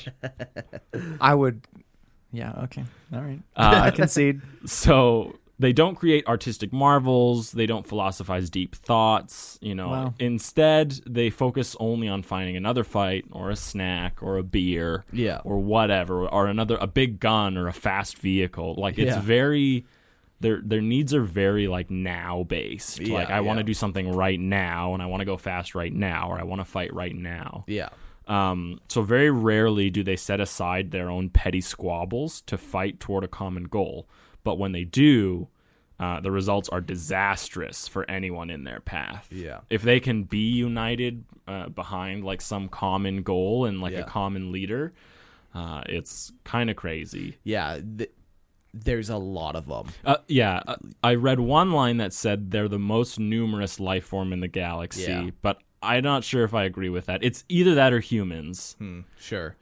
I would. Yeah. Okay. All right. Uh, I concede. So they don't create artistic marvels. They don't philosophize deep thoughts. Wow. Instead, they focus only on finding another fight or a snack or a beer Yeah. or whatever, or a big gun or a fast vehicle. Like it's Yeah. very. Their needs are very like now based. Yeah, Like I want to yeah. do something right now, and I want to go fast right now, or I want to fight right now. Yeah. So very rarely do they set aside their own petty squabbles to fight toward a common goal. But when they do, the results are disastrous for anyone in their path. Yeah. If they can be united behind like some common goal and like Yeah. a common leader, it's kind of crazy. Yeah. There's a lot of them. I read one line that said they're the most numerous life form in the galaxy, Yeah. but I'm not sure if I agree with that. It's either that or humans. Sure.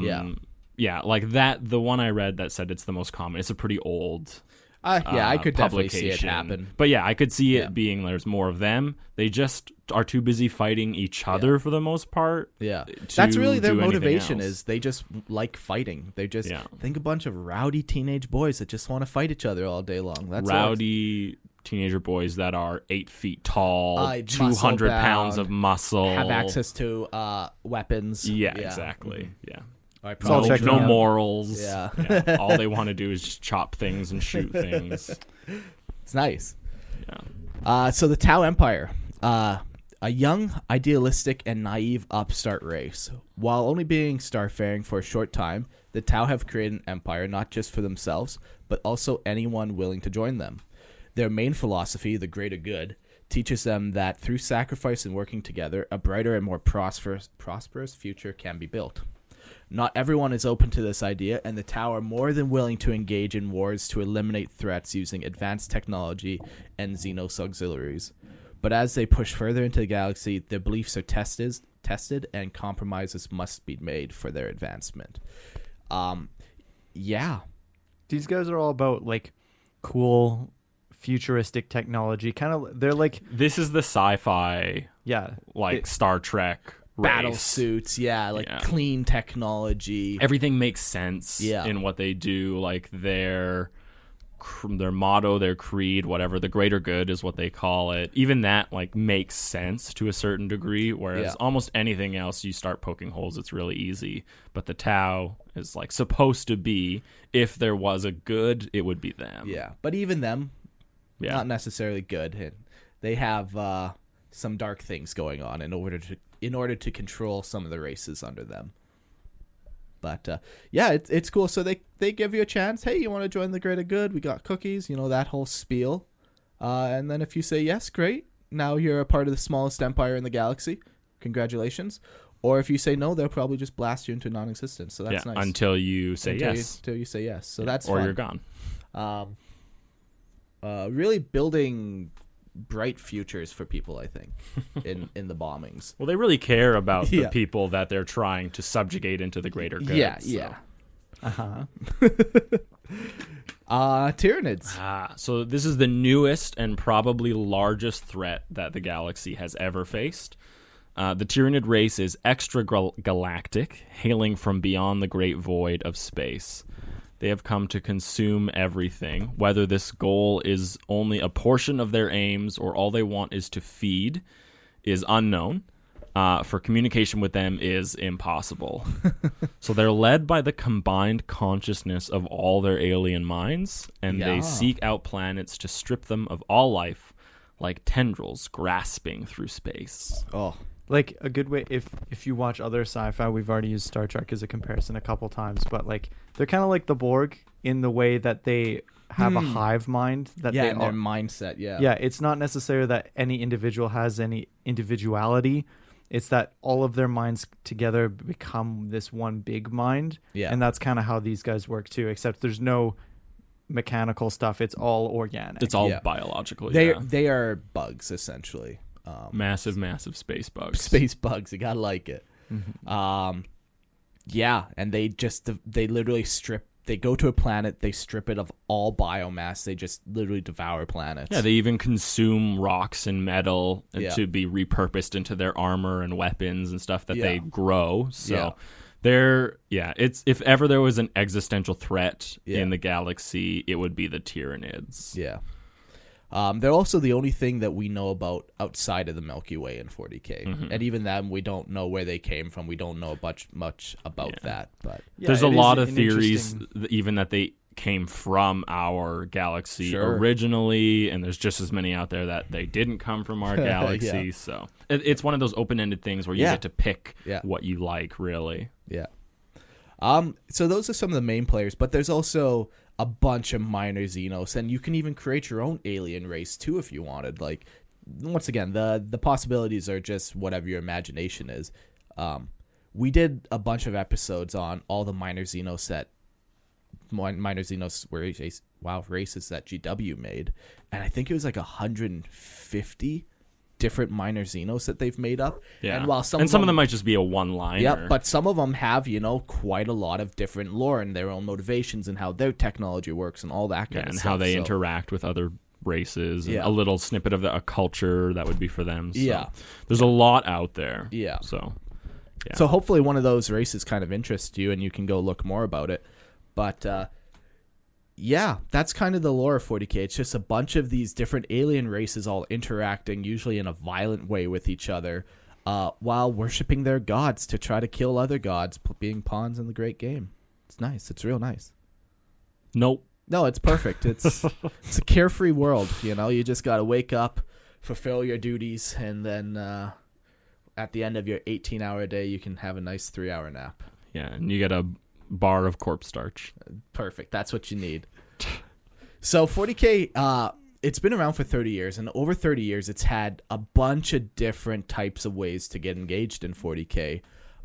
Yeah, like that. The one I read that said it's the most common. It's a pretty old. I could definitely see it publication. happen. But yeah, I could see Yeah. it being there's more of them. They just are too busy fighting each other for the most part. Yeah, to that's really their do anything motivation. else. Is they just like fighting. They just Yeah. think a bunch of rowdy teenage boys that just want to fight each other all day long. That's all Rowdy teenager boys that are 8 feet tall, muscle 200 pounds bound, of muscle, have access to weapons. Yeah, exactly. Yeah. I It's all No, checking no out. morals. Yeah. All they want to do is just chop things and shoot things. It's nice. Yeah. So the Tau Empire, a young, idealistic, and naive upstart race. While only being starfaring for a short time, the Tau have created an empire not just for themselves, but also anyone willing to join them. Their main philosophy, the greater good, teaches them that through sacrifice and working together, a brighter and more prosperous future can be built. Not everyone is open to this idea, and the Tau are more than willing to engage in wars to eliminate threats using advanced technology and Xenos auxiliaries. But as they push further into the galaxy, their beliefs are tested, and compromises must be made for their advancement. Yeah. These guys are all about like cool, futuristic technology. Kind of, they're like, This is the sci-fi, yeah, like Star Trek Battle race. suits, like Yeah. clean technology. Everything makes sense in what they do. Like their motto, their creed, whatever, the greater good is what they call it. Even that like makes sense to a certain degree, whereas almost anything else you start poking holes, it's really easy. But the Tau is like supposed to be, if there was a good, it would be them. Yeah, but even them, Yeah. not necessarily good. And they have some dark things going on in order to control some of the races under them. But it's cool. So they give you a chance. Hey, you want to join the greater good? We got cookies. That whole spiel. And then if you say yes, great. Now you're a part of the smallest empire in the galaxy. Congratulations. Or if you say no, they'll probably just blast you into non-existence. So that's nice. Until you say yes. Until you say yes. So that's or fun. you're gone. Really building bright futures for people, I think, in the bombings. Well, they really care about the Yeah. people that they're trying to subjugate into the greater good. Yeah. Tyranids. So this is the newest and probably largest threat that the galaxy has ever faced. The Tyranid race is extragalactic, hailing from beyond the great void of space. They have come to consume everything. Whether this goal is only a portion of their aims or all they want is to feed is unknown. For communication with them is impossible. So they're led by the combined consciousness of all their alien minds, and they seek out planets to strip them of all life, like tendrils grasping through space. Oh, like a good way. If you watch other sci-fi, we've already used Star Trek as a comparison a couple times, but like they're kind of like the Borg in the way that they have a hive mind. That they and their mindset. yeah, it's not necessarily that any individual has any individuality. It's that all of their minds together become this one big mind. Yeah. And that's kind of how these guys work too, except there's no mechanical stuff. It's all organic. It's all Yeah. biological. They are bugs essentially. Massive space bugs. Space bugs. You gotta like it. Yeah, and they literally they go to a planet, they strip it of all biomass, they just literally devour planets. Yeah, they even consume rocks and metal Yeah. to be repurposed into their armor and weapons and stuff that they Yeah. grow. So Yeah. it's if ever there was an existential threat Yeah. in the galaxy, it would be the Tyranids. Yeah. They're also the only thing that we know about outside of the Milky Way in 40K. Mm-hmm. And even then, we don't know where they came from. We don't know much about Yeah. that. But Yeah, There's a it is lot of an theories, interesting- even that they came from our galaxy Sure. originally, and there's just as many out there that they didn't come from our galaxy. Yeah. So it's one of those open-ended things where you Yeah. get to pick Yeah. what you like, really. yeah. So those are some of the main players, but there's also a bunch of minor Xenos, and you can even create your own alien race too if you wanted. Like, once again, the possibilities are just whatever your imagination is. We did a bunch of episodes on all the minor Xenos races that GW made, and I think it was like 150 different minor Xenos that they've made up. Yeah. And while some of them might just be a one-liner. Yep, but some of them have, quite a lot of different lore and their own motivations and how their technology works and all that kind of and stuff. how they So, interact with other races, and Yeah. a little snippet of a culture that would be for them. So Yeah. there's a lot out there. Yeah. So yeah. So hopefully one of those races kind of interests you and you can go look more about it. But yeah, that's kind of the lore of 40K. It's just a bunch of these different alien races all interacting, usually in a violent way with each other, while worshiping their gods to try to kill other gods, being pawns in the great game. It's nice. It's real nice. Nope. No, it's perfect. It's a carefree world. You just got to wake up, fulfill your duties, and then at the end of your 18-hour day, you can have a nice 3-hour nap. Yeah, and you get a bar of corpse starch. Perfect. That's what you need. So 40K, it's been around for 30 years, and over 30 years, it's had a bunch of different types of ways to get engaged in 40K.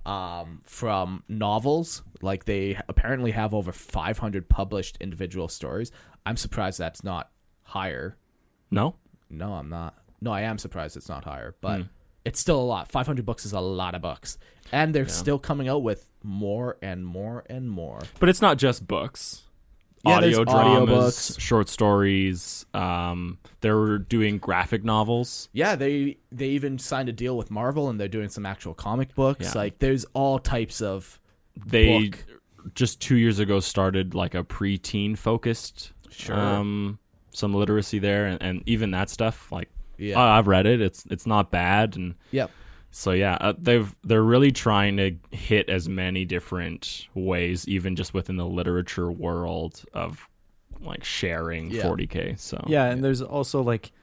From novels, like they apparently have over 500 published individual stories. I'm surprised that's not higher. No? No, I'm not. No, I am surprised it's not higher, but it's still a lot. 500 books is a lot of books. And they're still coming out with more and more and more. But it's not just books. Yeah, there's Audio dramas, audiobooks. short stories. They're doing graphic novels. Yeah, they even signed a deal with Marvel, and they're doing some actual comic books. Yeah. Like, there's all types of They book. just 2 years ago started like a preteen focused some literacy there, and even that stuff, like I've read it. It's not bad, and Yep. so yeah, they're really trying to hit as many different ways, even just within the literature world, of like sharing 40K. So Yeah, and there's also right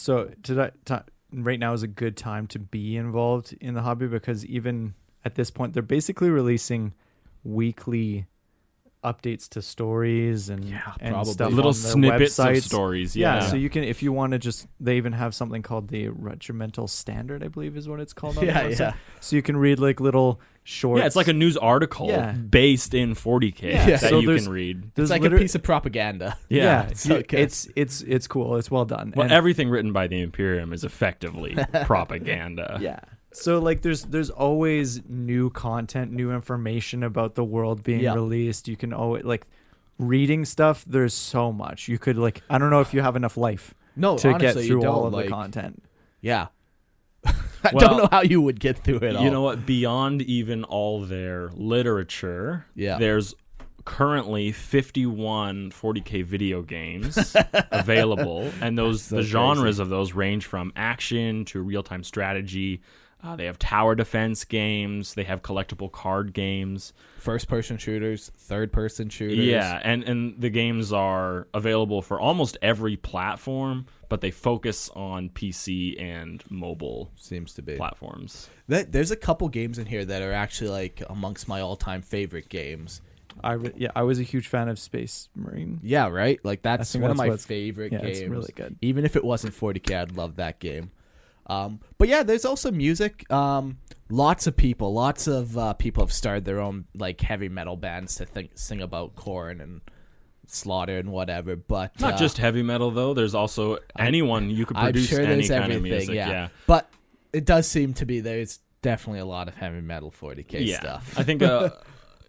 now is a good time to be involved in the hobby, because even at this point they're basically releasing weekly updates to stories and probably. stuff, little on their snippets of websites. stories. Yeah, Yeah, so you can, if you want to they even have something called the Regimental Standard, I believe is what it's called. On the website. Yeah. So you can read like little shorts. yeah, it's like a news article Yeah. based in 40K Yeah. that So you there's- can read. It's There's like a piece of propaganda. Yeah. It's okay. it's cool. It's well done. Well, And- everything written by the Imperium is effectively propaganda. yeah. So like there's always new content, new information about the world being Yeah. released. You can always reading stuff. There's so much. You could I don't know if you have enough life No, to honestly, get through you all don't. of Like, the content. yeah. I Well, don't know how you would get through it all. You know what? Beyond even all their literature, Yeah. there's currently 51 40K video games available, and the genres of those range from action to real-time strategy. They have tower defense games. They have collectible card games. First-person shooters, third-person shooters. Yeah, and the games are available for almost every platform, but they focus on PC and mobile Seems to be. platforms. There's a couple games in here that are actually like amongst my all-time favorite games. I was a huge fan of Space Marine. Yeah, right? Like that's think one of that's my what's- favorite yeah, games. it's really good. Even if it wasn't 40K, I'd love that game. But yeah, there's also music. Lots of people have started their own like heavy metal bands to sing about Korn and Slaughter and whatever. But Not just heavy metal though. There's also anyone you could I'm produce sure any there's kind of everything. music. Yeah. But it does seem to be there's definitely a lot of heavy metal 40K Yeah. stuff. I think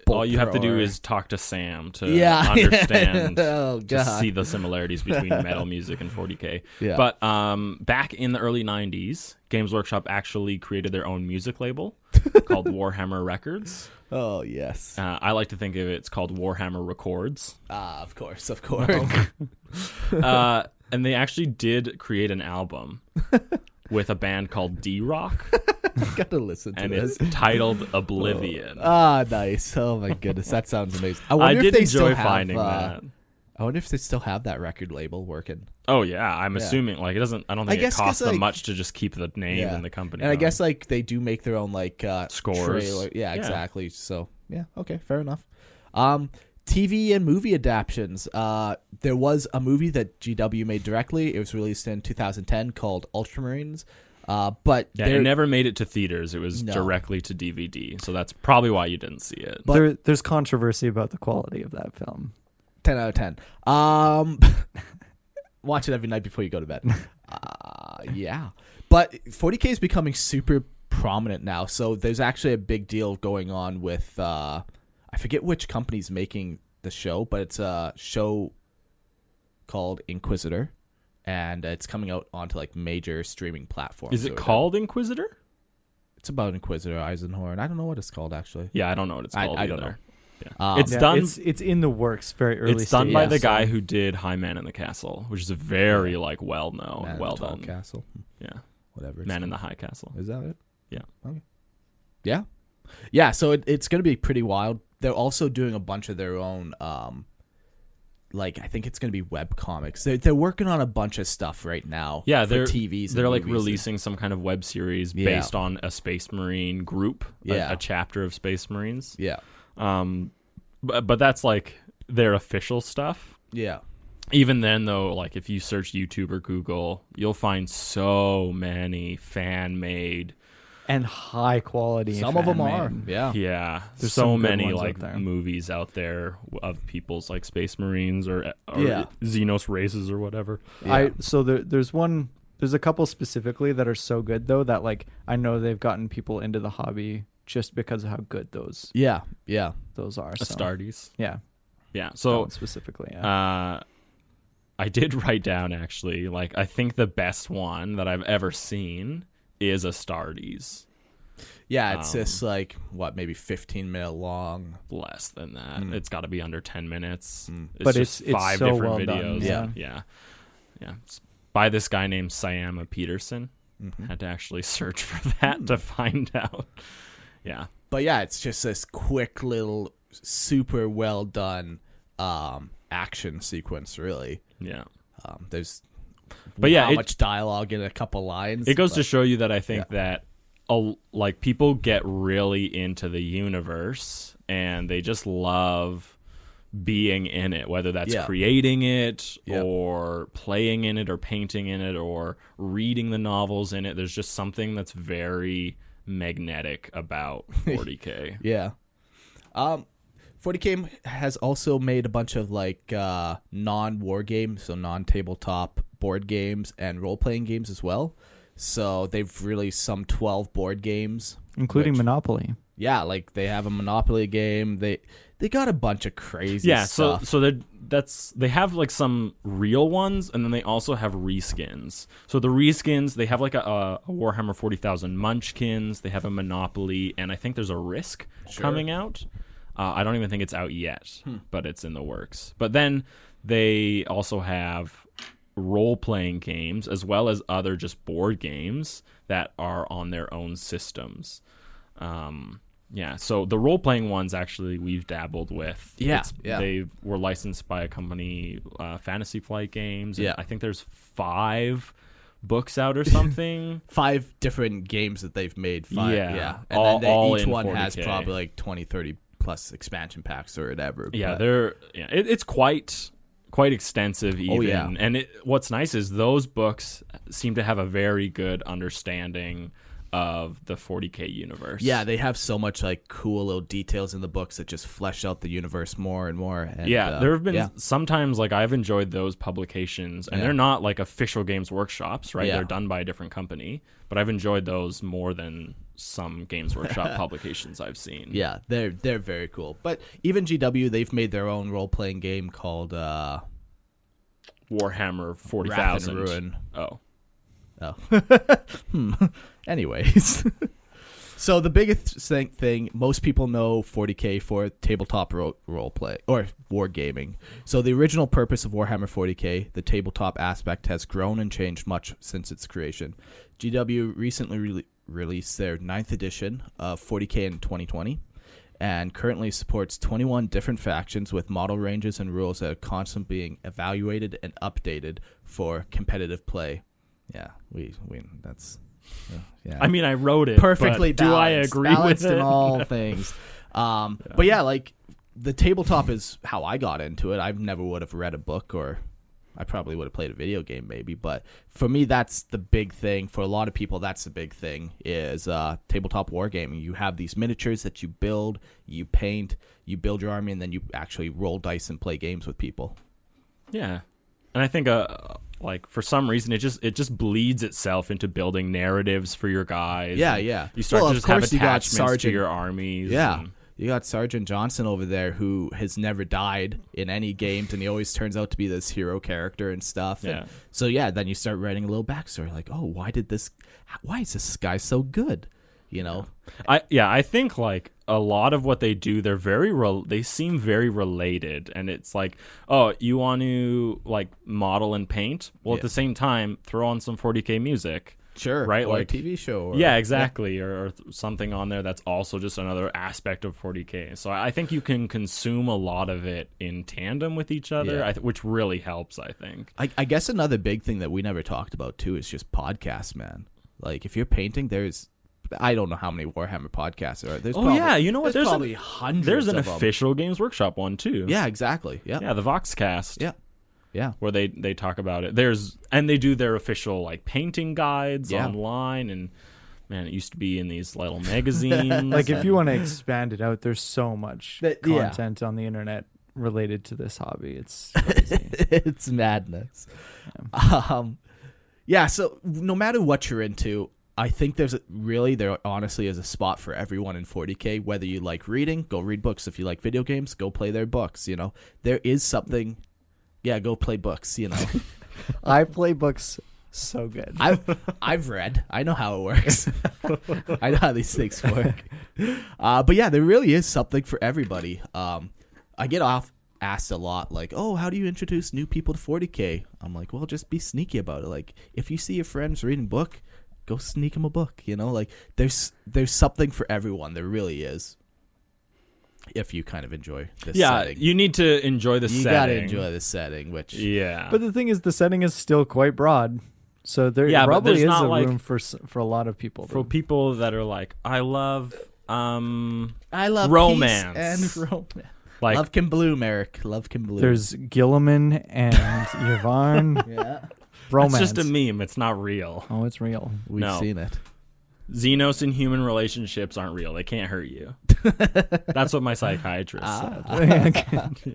all you have to do thrower. is talk to Sam to Yeah. understand, Oh, to God. see the similarities between metal music and 40K. Yeah. But back in the early 90s, Games Workshop actually created their own music label called Warhammer Records. Oh, yes. I like to think of it's called Warhammer Records. Of course, of course. And they actually did create an album with a band called D-Rock, Gotta listen to and this. it's titled Oblivion. Nice. Oh my goodness, that sounds amazing. I I wonder if did they still enjoy have, finding that. I wonder if they still have that record label working. Oh yeah, I'm Yeah. assuming like it doesn't. I don't I think guess it 'cause, costs them like- much to just keep the name and the company. And I going. guess like they do make their own like Scores. trailer. Yeah, Yeah. exactly. So yeah, okay, fair enough. TV and movie adaptions. There was a movie that GW made directly. It was released in 2010 called Ultramarines. But yeah, it never made it to theaters. It was No. directly to DVD, so that's probably why you didn't see it. But- There's controversy about the quality of that film. 10 out of 10. Watch it every night before you go to bed. Yeah. But 40K is becoming super prominent now. So there's actually a big deal going on with, I forget which company's making the show, but it's a show called Inquisitor. And it's coming out onto like major streaming platforms. Is or it whatever. called Inquisitor? It's about Inquisitor Eisenhorn. I don't know what it's called actually. Yeah, I don't know what it's called. I don't either. know. Yeah. It's Yeah, done. It's in the works. Very early. It's done by stages, the guy so- who did High Man in the Castle, which is a very like well known, Man in well the Tall done. Castle. Yeah, Whatever. It's Man in the High Castle. Is that it? Yeah. Okay. Yeah. Yeah, so it's going to be pretty wild. They're also doing a bunch of their own, like, I think it's going to be web comics. They're working on a bunch of stuff right now. Yeah, for they're TVs. They're and like movies. releasing some kind of web series Yeah. based on a Space Marine group, Yeah. a chapter of Space Marines. Yeah. But that's like their official stuff. Yeah. Even then, though, like if you search YouTube or Google, you'll find so many fan-made. and high quality. Some of them are. fan-made. Yeah. Yeah, There's so some good many ones out like there. movies out there of people's like Space Marines or Yeah. Xenos races or whatever. Yeah. There's a couple specifically that are so good though that like I know they've gotten people into the hobby just because of how good those Yeah. Yeah. are. So. Astartes. Yeah. Yeah. that So one specifically. Yeah. I did write down actually, like I think the best one that I've ever seen is Astartes. Yeah, it's just like, what, maybe 15-minute long. Less than that. It's got to be under 10 minutes. But just it's five so different well done, videos. yeah. Yeah. It's by this guy named Syama Peterson. Had to actually search for that to find out. Yeah. But yeah, it's just this quick little, super well done action sequence, really. Yeah. There's But yeah, how it- much dialogue in a couple lines. It goes to but- show you that I think that like people get really into the universe and they just love being in it, whether that's Yeah. creating it Yeah. or playing in it or painting in it or reading the novels in it. There's just something that's very magnetic about 40K. Yeah. 40K has also made a bunch of like non-war games, so non-tabletop board games and role-playing games as well. So they've released some 12 board games, Including which- Monopoly. Yeah, like they have a Monopoly game. They got a bunch of crazy Yeah, stuff. so they have like some real ones, and then they also have reskins. So the reskins, they have like a Warhammer 40,000 Munchkins, they have a Monopoly, and I think there's a Risk coming out. I don't even think it's out yet, but it's in the works. But then they also have role-playing games as well as other just board games that are on their own systems. Yeah, so the role-playing ones actually we've dabbled with. Yeah. They were licensed by a company, Fantasy Flight Games. And Yeah. I think there's 5 books out or something. 5 different games that they've made. Yeah. And All- then all each in one has 40K. probably like 20, 30 plus expansion packs or whatever. Yeah, but- it's quite extensive even. Oh, yeah. And what's nice is those books seem to have a very good understanding of the 40K universe. Yeah, they have so much like cool little details in the books that just flesh out the universe more and more. And, Yeah, there have been yeah. sometimes like I've enjoyed those publications, and Yeah. they're not like official Games Workshops, right? Yeah. They're done by a different company, but I've enjoyed those more than some Games Workshop publications I've seen. Yeah, they're very cool. But even GW, they've made their own role-playing game called Warhammer 40,000. Wrath and Ruin. Oh. Anyways. So the biggest thing, most people know 40K for tabletop role play or wargaming. So the original purpose of Warhammer 40K, the tabletop aspect, has grown and changed much since its creation. GW recently released their 9th edition of 40K in 2020 and currently supports 21 different factions with model ranges and rules that are constantly being evaluated and updated for competitive play. Yeah, that's... Yeah. I mean, I wrote it perfectly but do I agree balanced with it? in all things. But yeah, like the tabletop is how I got into it. I never would have read a book, or I probably would have played a video game maybe. But for me, that's the big thing. For a lot of people, that's the big thing is tabletop wargaming. You have these miniatures that you build, you paint, you build your army, and then you actually roll dice and play games with people. Yeah, and I think like for some reason it just bleeds itself into building narratives for your guys. Yeah. You start to just have attachments to Sergeant, your armies. Yeah. You got Sergeant Johnson over there who has never died in any games, and he always turns out to be this hero character and stuff. Yeah. And so yeah, then you start writing a little backstory like, oh, why is this guy so good? You know? I think like a lot of what they do, they seem very related, and it's like, oh, you want to like model and paint? Well, at the same time, throw on some 40K music. Sure. Right? Or like a TV show. Yeah, exactly. Or something on there that's also just another aspect of 40K. So I think you can consume a lot of it in tandem with each other, which really helps, I think. I guess another big thing that we never talked about too is just podcasts, man. Like if you're painting, I don't know how many Warhammer podcasts there are. There's you know what? There's probably hundreds. There's an of them. official Games Workshop one too. Yeah, exactly. Yeah. Yeah, the Voxcast. Yeah. Where they talk about it. And they do their official like painting guides online, and man, it used to be in these little magazines. Like if you want to expand it out, there's so much content on the internet related to this hobby. It's crazy. It's madness. So no matter what you're into, I think there honestly is a spot for everyone in 40K. Whether you like reading, go read books. If you like video games, go play their books. You know, there is something. Yeah, go play books. You know, I play books so good. I've read. I know how it works. I know how these things work. But yeah, there really is something for everybody. I get asked a lot, like, "Oh, how do you introduce new people to 40K?" I'm like, "Well, just be sneaky about it. Like, if you see your friends reading a book, go sneak them a book, you know? Like, there's something for everyone. There really is. If you kind of enjoy this setting. You need to enjoy the setting. You gotta enjoy the setting, which... Yeah. But the thing is, the setting is still quite broad. So there probably is a room for a lot of people. For people that are like, I love romance. Peace and romance. Like, Love can bloom, Eric. Love can bloom. There's Gilliman and Yvonne. Yeah. It's Romance. just a meme. It's not real. Oh, it's real. We've seen it. Xenos and human relationships aren't real. They can't hurt you. That's what my psychiatrist said.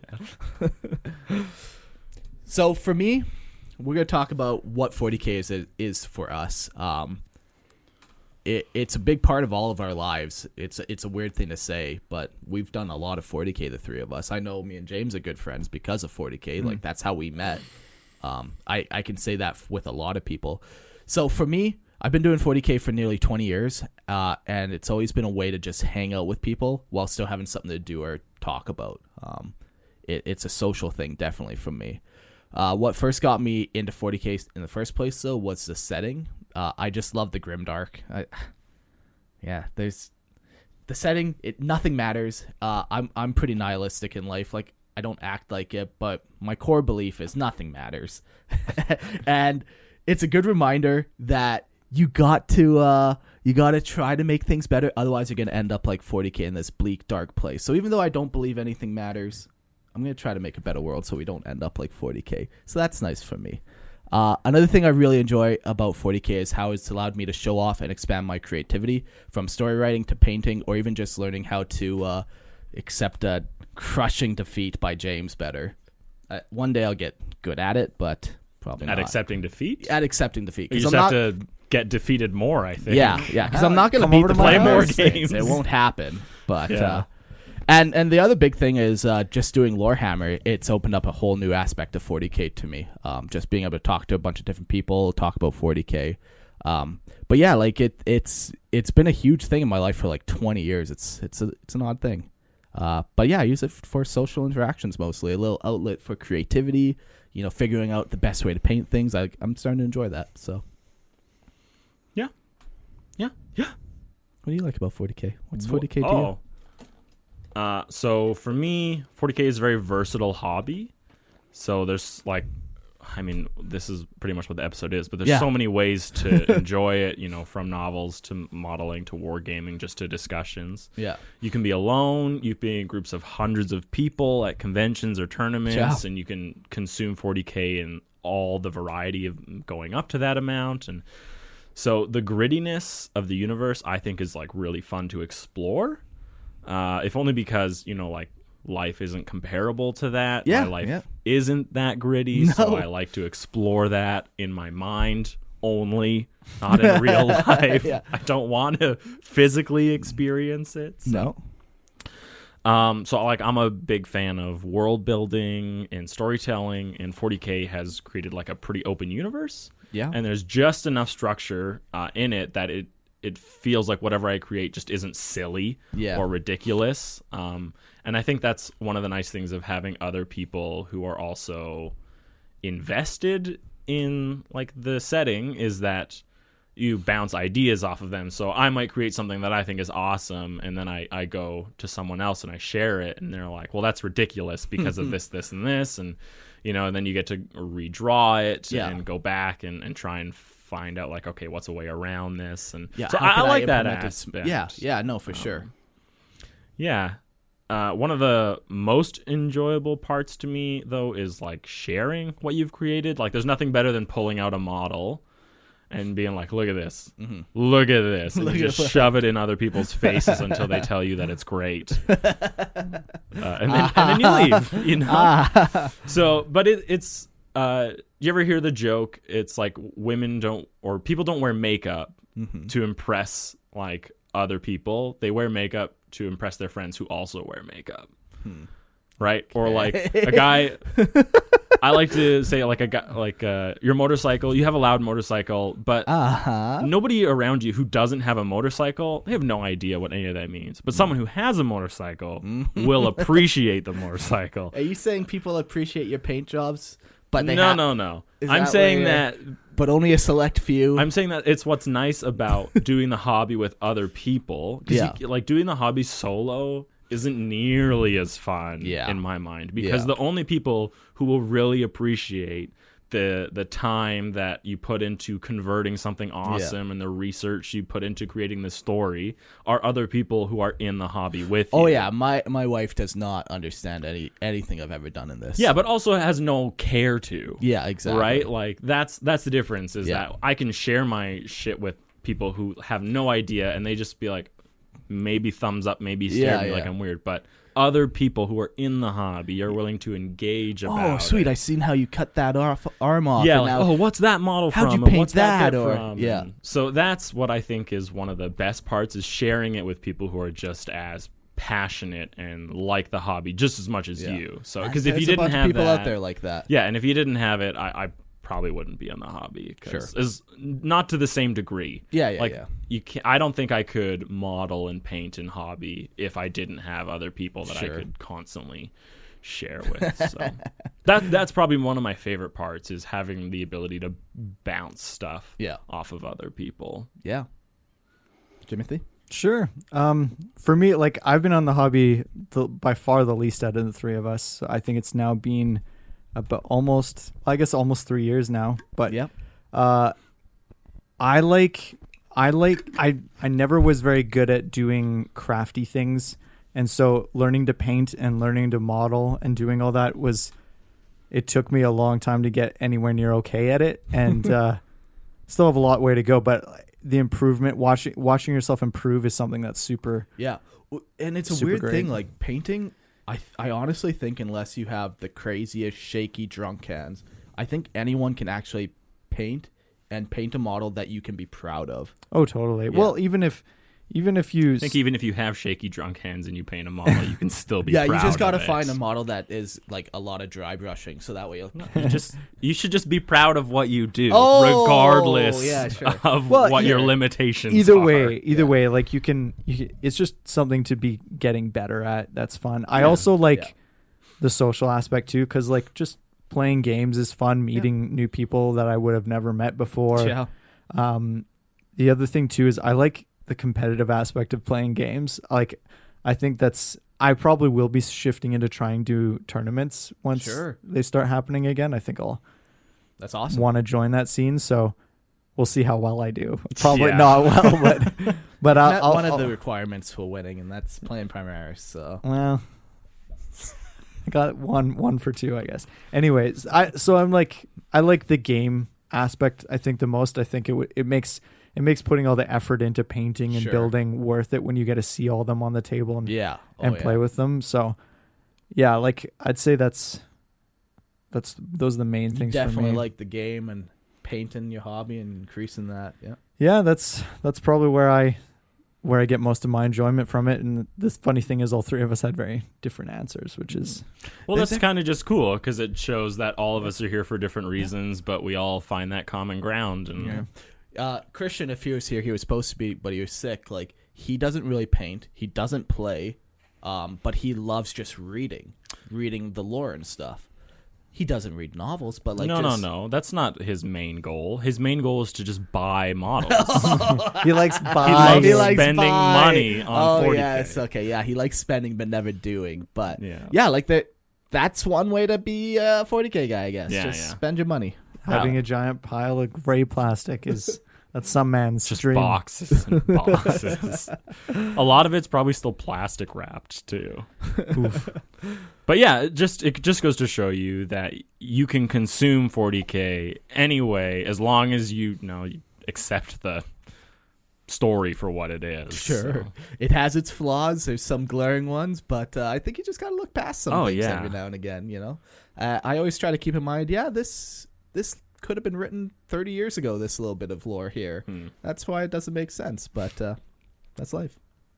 So for me, we're going to talk about what 40K is for us. It's a big part of all of our lives. It's a weird thing to say, but we've done a lot of 40K, the three of us. I know me and James are good friends because of 40K. Like, that's how we met. I can say that with a lot of people. So for me, I've been doing 40K for nearly 20 years, and it's always been a way to just hang out with people while still having something to do or talk about. It's a social thing, definitely, for me. What first got me into 40K in the first place, though, was the setting. I just love the Grimdark. There's the setting. Nothing matters. I'm pretty nihilistic in life. Like, I don't act like it, but my core belief is nothing matters. And it's a good reminder that you got to try to make things better. Otherwise, you're going to end up like 40K in this bleak, dark place. So even though I don't believe anything matters, I'm going to try to make a better world so we don't end up like 40K. So that's nice for me. Another thing I really enjoy about 40K is how it's allowed me to show off and expand my creativity, from story writing to painting, or even just learning how to accept a crushing defeat by James better. One day I'll get good at it, but probably not. At accepting defeat? At accepting defeat. You just have to get defeated more, I think. Yeah, because I'm not going to Come beat over the to my player more games. games. It won't happen. But Yeah. and the other big thing is just doing Lorehammer. It's opened up a whole new aspect of 40K to me. Just being able to talk to a bunch of different people, talk about 40K. But yeah, like it's been a huge thing in my life for like 20 years. It's an odd thing. But yeah, I use it for social interactions mostly, a little outlet for creativity, figuring out the best way to paint things. I'm starting to enjoy that. So Yeah. what do you like about 40K? What's 40K to you? So for me, 40K is a very versatile hobby. So there's this is pretty much what the episode is, but there's so many ways to enjoy it, from novels to modeling to wargaming, just to discussions. Yeah. You can be alone, you can be in groups of hundreds of people at conventions or tournaments, and you can consume 40K in all the variety of going up to that amount. And so the grittiness of the universe, I think, is like really fun to explore. If only because, life isn't comparable to that. Yeah, My life isn't that gritty, so I like to explore that in my mind only, not in real life. I don't want to physically experience it. So. No. So I'm a big fan of world building and storytelling, and 40K has created like a pretty open universe. Yeah. And there's just enough structure in it that it feels like whatever I create just isn't silly or ridiculous. And I think that's one of the nice things of having other people who are also invested in like the setting is that you bounce ideas off of them. So I might create something that I think is awesome, and then I go to someone else and I share it, and they're like, well, that's ridiculous because of this, and this. And, and then you get to redraw it and go back and try and find out like, okay, what's a way around this? And so I like that aspect. No, for sure. Yeah. One of the most enjoyable parts to me, though, is like sharing what you've created. Like, there's nothing better than pulling out a model and being like, look at this. Mm-hmm. Look at this. And you just shove it in other people's faces until they tell you that it's great. And then you leave, So, but it's, you ever hear the joke? It's like people don't wear makeup to impress like other people. They wear makeup to impress their friends who also wear makeup. Right? Or like a guy, I like to say like a guy, like your motorcycle, you have a loud motorcycle, but nobody around you who doesn't have a motorcycle, they have no idea what any of that means. But someone who has a motorcycle will appreciate the motorcycle. Are you saying people appreciate your paint jobs? But they No. I'm saying that, but only a select few. I'm saying that it's what's nice about doing the hobby with other people. Because like doing the hobby solo isn't nearly as fun in my mind, because the only people who will really appreciate the time that you put into converting something awesome and the research you put into creating the story are other people who are in the hobby with you. Oh yeah, my wife does not understand anything I've ever done in this. Yeah, but also has no care to. Yeah, exactly. Right? Like that's the difference is that I can share my shit with people who have no idea, and they just be like, maybe thumbs up, maybe stare at me like I'm weird, but other people who are in the hobby are willing to engage about Oh, sweet! it. I seen how you cut that arm off. Yeah, and like, now, what's that model from? how'd you And paint what's that that? bit Or from? yeah. And so that's what I think is one of the best parts, is sharing it with people who are just as passionate and like the hobby just as much as you. So because if you didn't have people that, out there like that, and if you didn't have it, I probably wouldn't be in the hobby. Is not to the same degree. You can't, I don't think I could model and paint in hobby if I didn't have other people that I could constantly share with. So that's probably one of my favorite parts, is having the ability to bounce stuff off of other people. Yeah. Timothy? Sure. For me, like, I've been on the hobby by far the least out of the three of us. I think it's now been about almost 3 years now. But I never was very good at doing crafty things, and so learning to paint and learning to model and doing all that it took me a long time to get anywhere near okay at it, and still have a lot way to go. But the improvement, watching yourself improve, is something that's super. Yeah, and it's a super weird great. thing. Like painting, I honestly think unless you have the craziest shaky drunk hands, I think anyone can actually paint and paint a model that you can be proud of. Oh, totally. Yeah. Well, even if you I think even if you have shaky drunk hands and you paint a model, you can still be Yeah, proud you just got to of it. find a model that is like a lot of dry brushing, so that way you'll. You should just be proud of what you do, Oh, regardless yeah, sure. of Well, what your yeah. limitations either are. way, like you can it's just something to be getting better at. That's fun. I also like the social aspect too, because like just playing games is fun, meeting new people that I would have never met before. Yeah. The other thing too is I like the competitive aspect of playing games. Like I think I probably will be shifting into trying to do tournaments once Sure. they start happening again. I think I'll That's awesome. want to join that scene, so we'll see how well I do. Probably Yeah. not well, but Met I'll, one of I'll- the requirements for winning, and that's playing Primaris. So well, I got one for two, I guess. Anyways, I like the game aspect. I think the most. I think it makes putting all the effort into painting and Sure. building worth it when you get to see all of them on the table and yeah, play with them. So yeah, like I'd say those are the main You things for definitely me. like the game and painting your hobby and increasing that. Yeah. Yeah, that's probably where I get most of my enjoyment from it. And the funny thing is all three of us had very different answers, which is Well, that's kind of just cool because it shows that all of us are here for different reasons, but we all find that common ground. And Christian, if he was here, he was supposed to be, but he was sick. Like, he doesn't really paint. He doesn't play, but he loves just reading the lore and stuff. He doesn't read novels, but like no, that's not his main goal. His main goal is to just buy models. he likes He buying. loves He likes spending buying. money on Oh 40K. yes, okay, yeah. He likes spending but never doing. But Yeah. like that. That's one way to be a 40K guy, I guess. Yeah, Just yeah. spend your money. Having a giant pile of gray plastic that's some man's Just dream. boxes and boxes. A lot of it's probably still plastic wrapped too. But yeah, it just goes to show you that you can consume 40K anyway, as long as you accept the story for what it is. Sure. So. It has its flaws. There's some glaring ones, but I think you just got to look past some things yeah. every now and again, you know? I always try to keep in mind, this could have been written 30 years ago, this little bit of lore here. That's why it doesn't make sense, but that's life.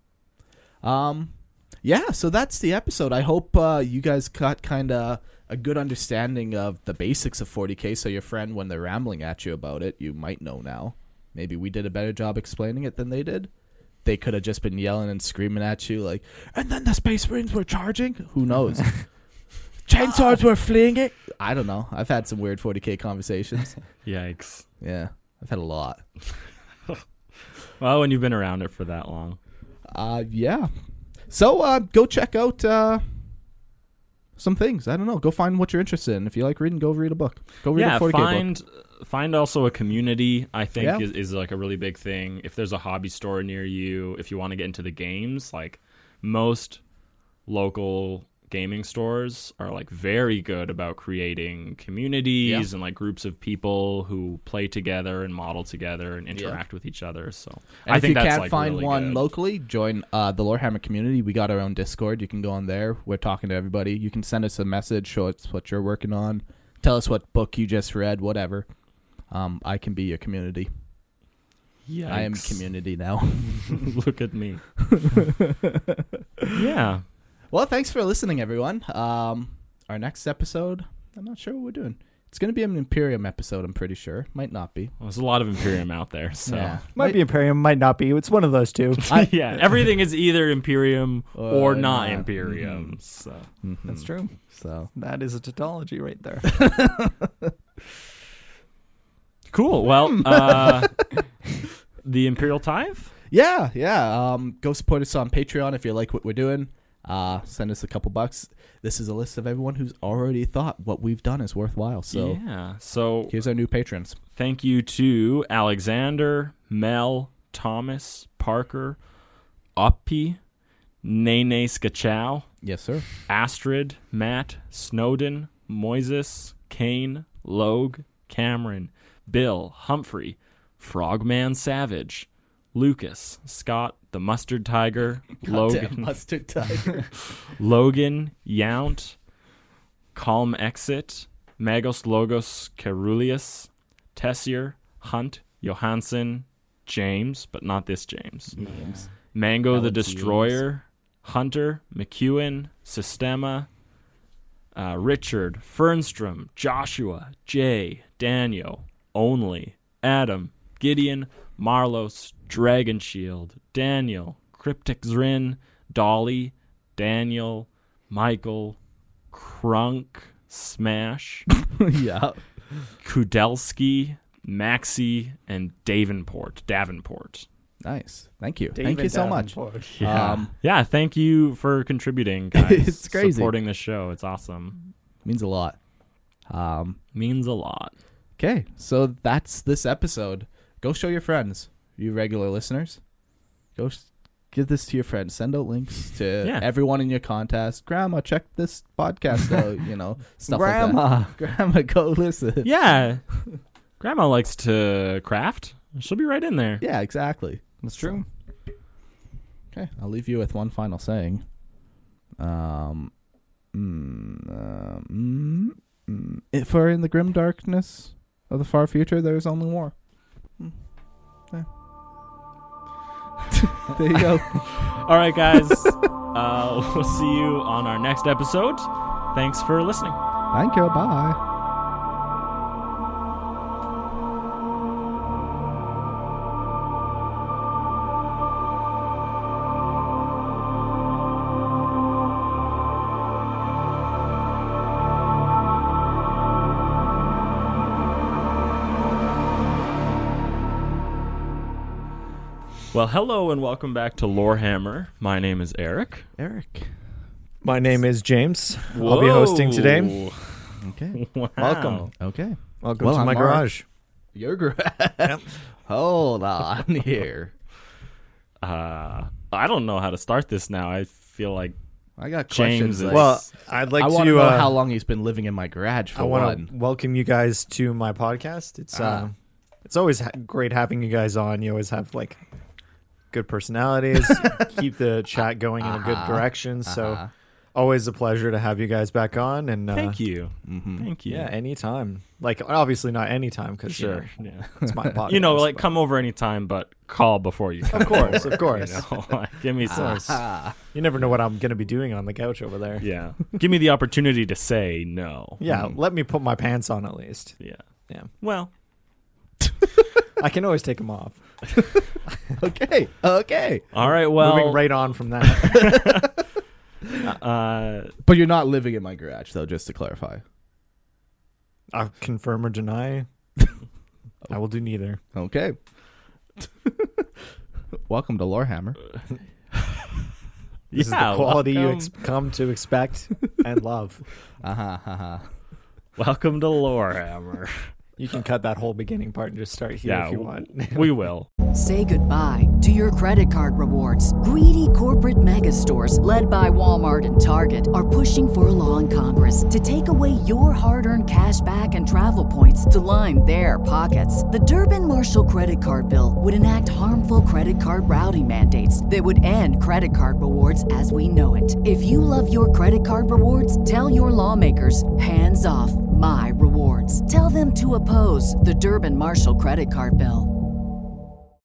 Yeah, so that's the episode. I hope you guys got kind of a good understanding of the basics of 40K, so your friend, when they're rambling at you about it, you might know now. Maybe we did a better job explaining it than they did. They could have just been yelling and screaming at you like, and then the Space Marines were charging? Who knows? Chainswords were fleeing it? I don't know. I've had some weird 40K conversations. Yikes. Yeah, I've had a lot. Well, when you've been around it for that long. Yeah. So go check out some things. I don't know. Go find what you're interested in. If you like reading, go read a book. Go read a 40K book. Find also a community, I think, Yeah. is like a really big thing. If there's a hobby store near you, if you want to get into the games, like most local gaming stores are like very good about creating communities and like groups of people who play together and model together and interact with each other. So And I if think you that's can't like find really one good. locally, join the Lorehammer community. We got our own Discord. You can go on there. We're talking to everybody. You can send us a message, show us what you're working on, tell us what book you just read, whatever. I can be your community. Yikes. I am community now. Look at me. Yeah. Well, thanks for listening, everyone. Our next episode, I'm not sure what we're doing. It's going to be an Imperium episode, I'm pretty sure. Might not be. Well, there's a lot of Imperium out there, so Yeah. Might be Imperium, might not be. It's one of those two. yeah, everything is either Imperium or not not. Imperium. So That's true. So That is a tautology right there. cool. Well, the Imperial Tithe. yeah. Go support us on Patreon if you like what we're doing. Send us a couple bucks. This is a list of everyone who's already thought what we've done is worthwhile. So Yeah. So here's our new patrons. thank you to Alexander, Mel, Thomas, Parker, Oppi, Nene Skachow, Yes, sir. Astrid, Matt, Snowden, Moises, Kane, Logue, Cameron, Bill, Humphrey, Frogman Savage, Lucas, Scott, the Mustard Tiger, Goddamn Logan, mustard tiger. Logan, Yount, Calm Exit, Magos Logos Carulius, Tessier, Hunt, Johansson, James, but not this James. Names. Mango the Alex Destroyer, Hunter, McEwen, Sistema, Richard, Fernstrom, Joshua, Jay, Daniel, Only, Adam, Gideon, Marlos, Dragon Shield, Daniel, Cryptic Zrin, Dolly, Daniel, Michael, Crunk, Smash, Yeah. Kudelski, Maxi, and Davenport. Nice. Thank you. Thank you so much. Yeah, thank you for contributing, guys. It's crazy. Supporting the show. It's awesome. Means a lot. Means a lot. Okay, so that's this episode. Go show your friends, you regular listeners. Go give this to your friends. Send out links to everyone in your contest. Grandma, check this podcast out. Stuff like that. Grandma, go listen. Yeah. Grandma likes to craft. She'll be right in there. Yeah, exactly. That's true. Okay, I'll leave you with one final saying. If we're in the grim darkness of the far future, there is only war. Yeah. There you go. All right, guys. We'll see you on our next episode. Thanks for listening. Thank you. Bye. Well, hello and welcome back to Lorehammer. My name is Eric. Eric. My name is James. I'll be hosting today. Okay. Wow. Welcome. Okay. Welcome Well, to I'm my Mark. garage. Your garage. Hold on here. I don't know how to start this now. I feel like I got James questions. is- like- Well, I'd like I to want to know how long he's been living in my garage for I want one. to welcome you guys to my podcast. It's always great having you guys on. You always have like good personalities, keep the chat going in a good direction. So always a pleasure to have you guys back on. And thank you. Mm-hmm. Thank you. Yeah, anytime. Like obviously not anytime because Sure. Yeah. it's my podcast. Like but- come over anytime, but call before you come. Of course, of course. Give me some. You never know what I'm going to be doing on the couch over there. Yeah. Give me the opportunity to say no. Yeah, let me put my pants on at least. Yeah. Yeah. Well, I can always take them off. Okay. all right. Well, Moving right on from that. But you're not living in my garage, though, just to clarify. I'll confirm or deny. I will do neither. Okay. Welcome to Lorehammer. This is the quality you welcome. come to expect and love. Welcome to Lorehammer. You can cut that whole beginning part and just start here if you want. We will. Say goodbye to your credit card rewards. Greedy corporate mega stores, led by Walmart and Target, are pushing for a law in Congress to take away your hard-earned cash back and travel points to line their pockets. The Durbin-Marshall credit card bill would enact harmful credit card routing mandates that would end credit card rewards as we know it. If you love your credit card rewards, tell your lawmakers, hands off my rewards. Tell them to oppose the Durbin-Marshall credit card bill.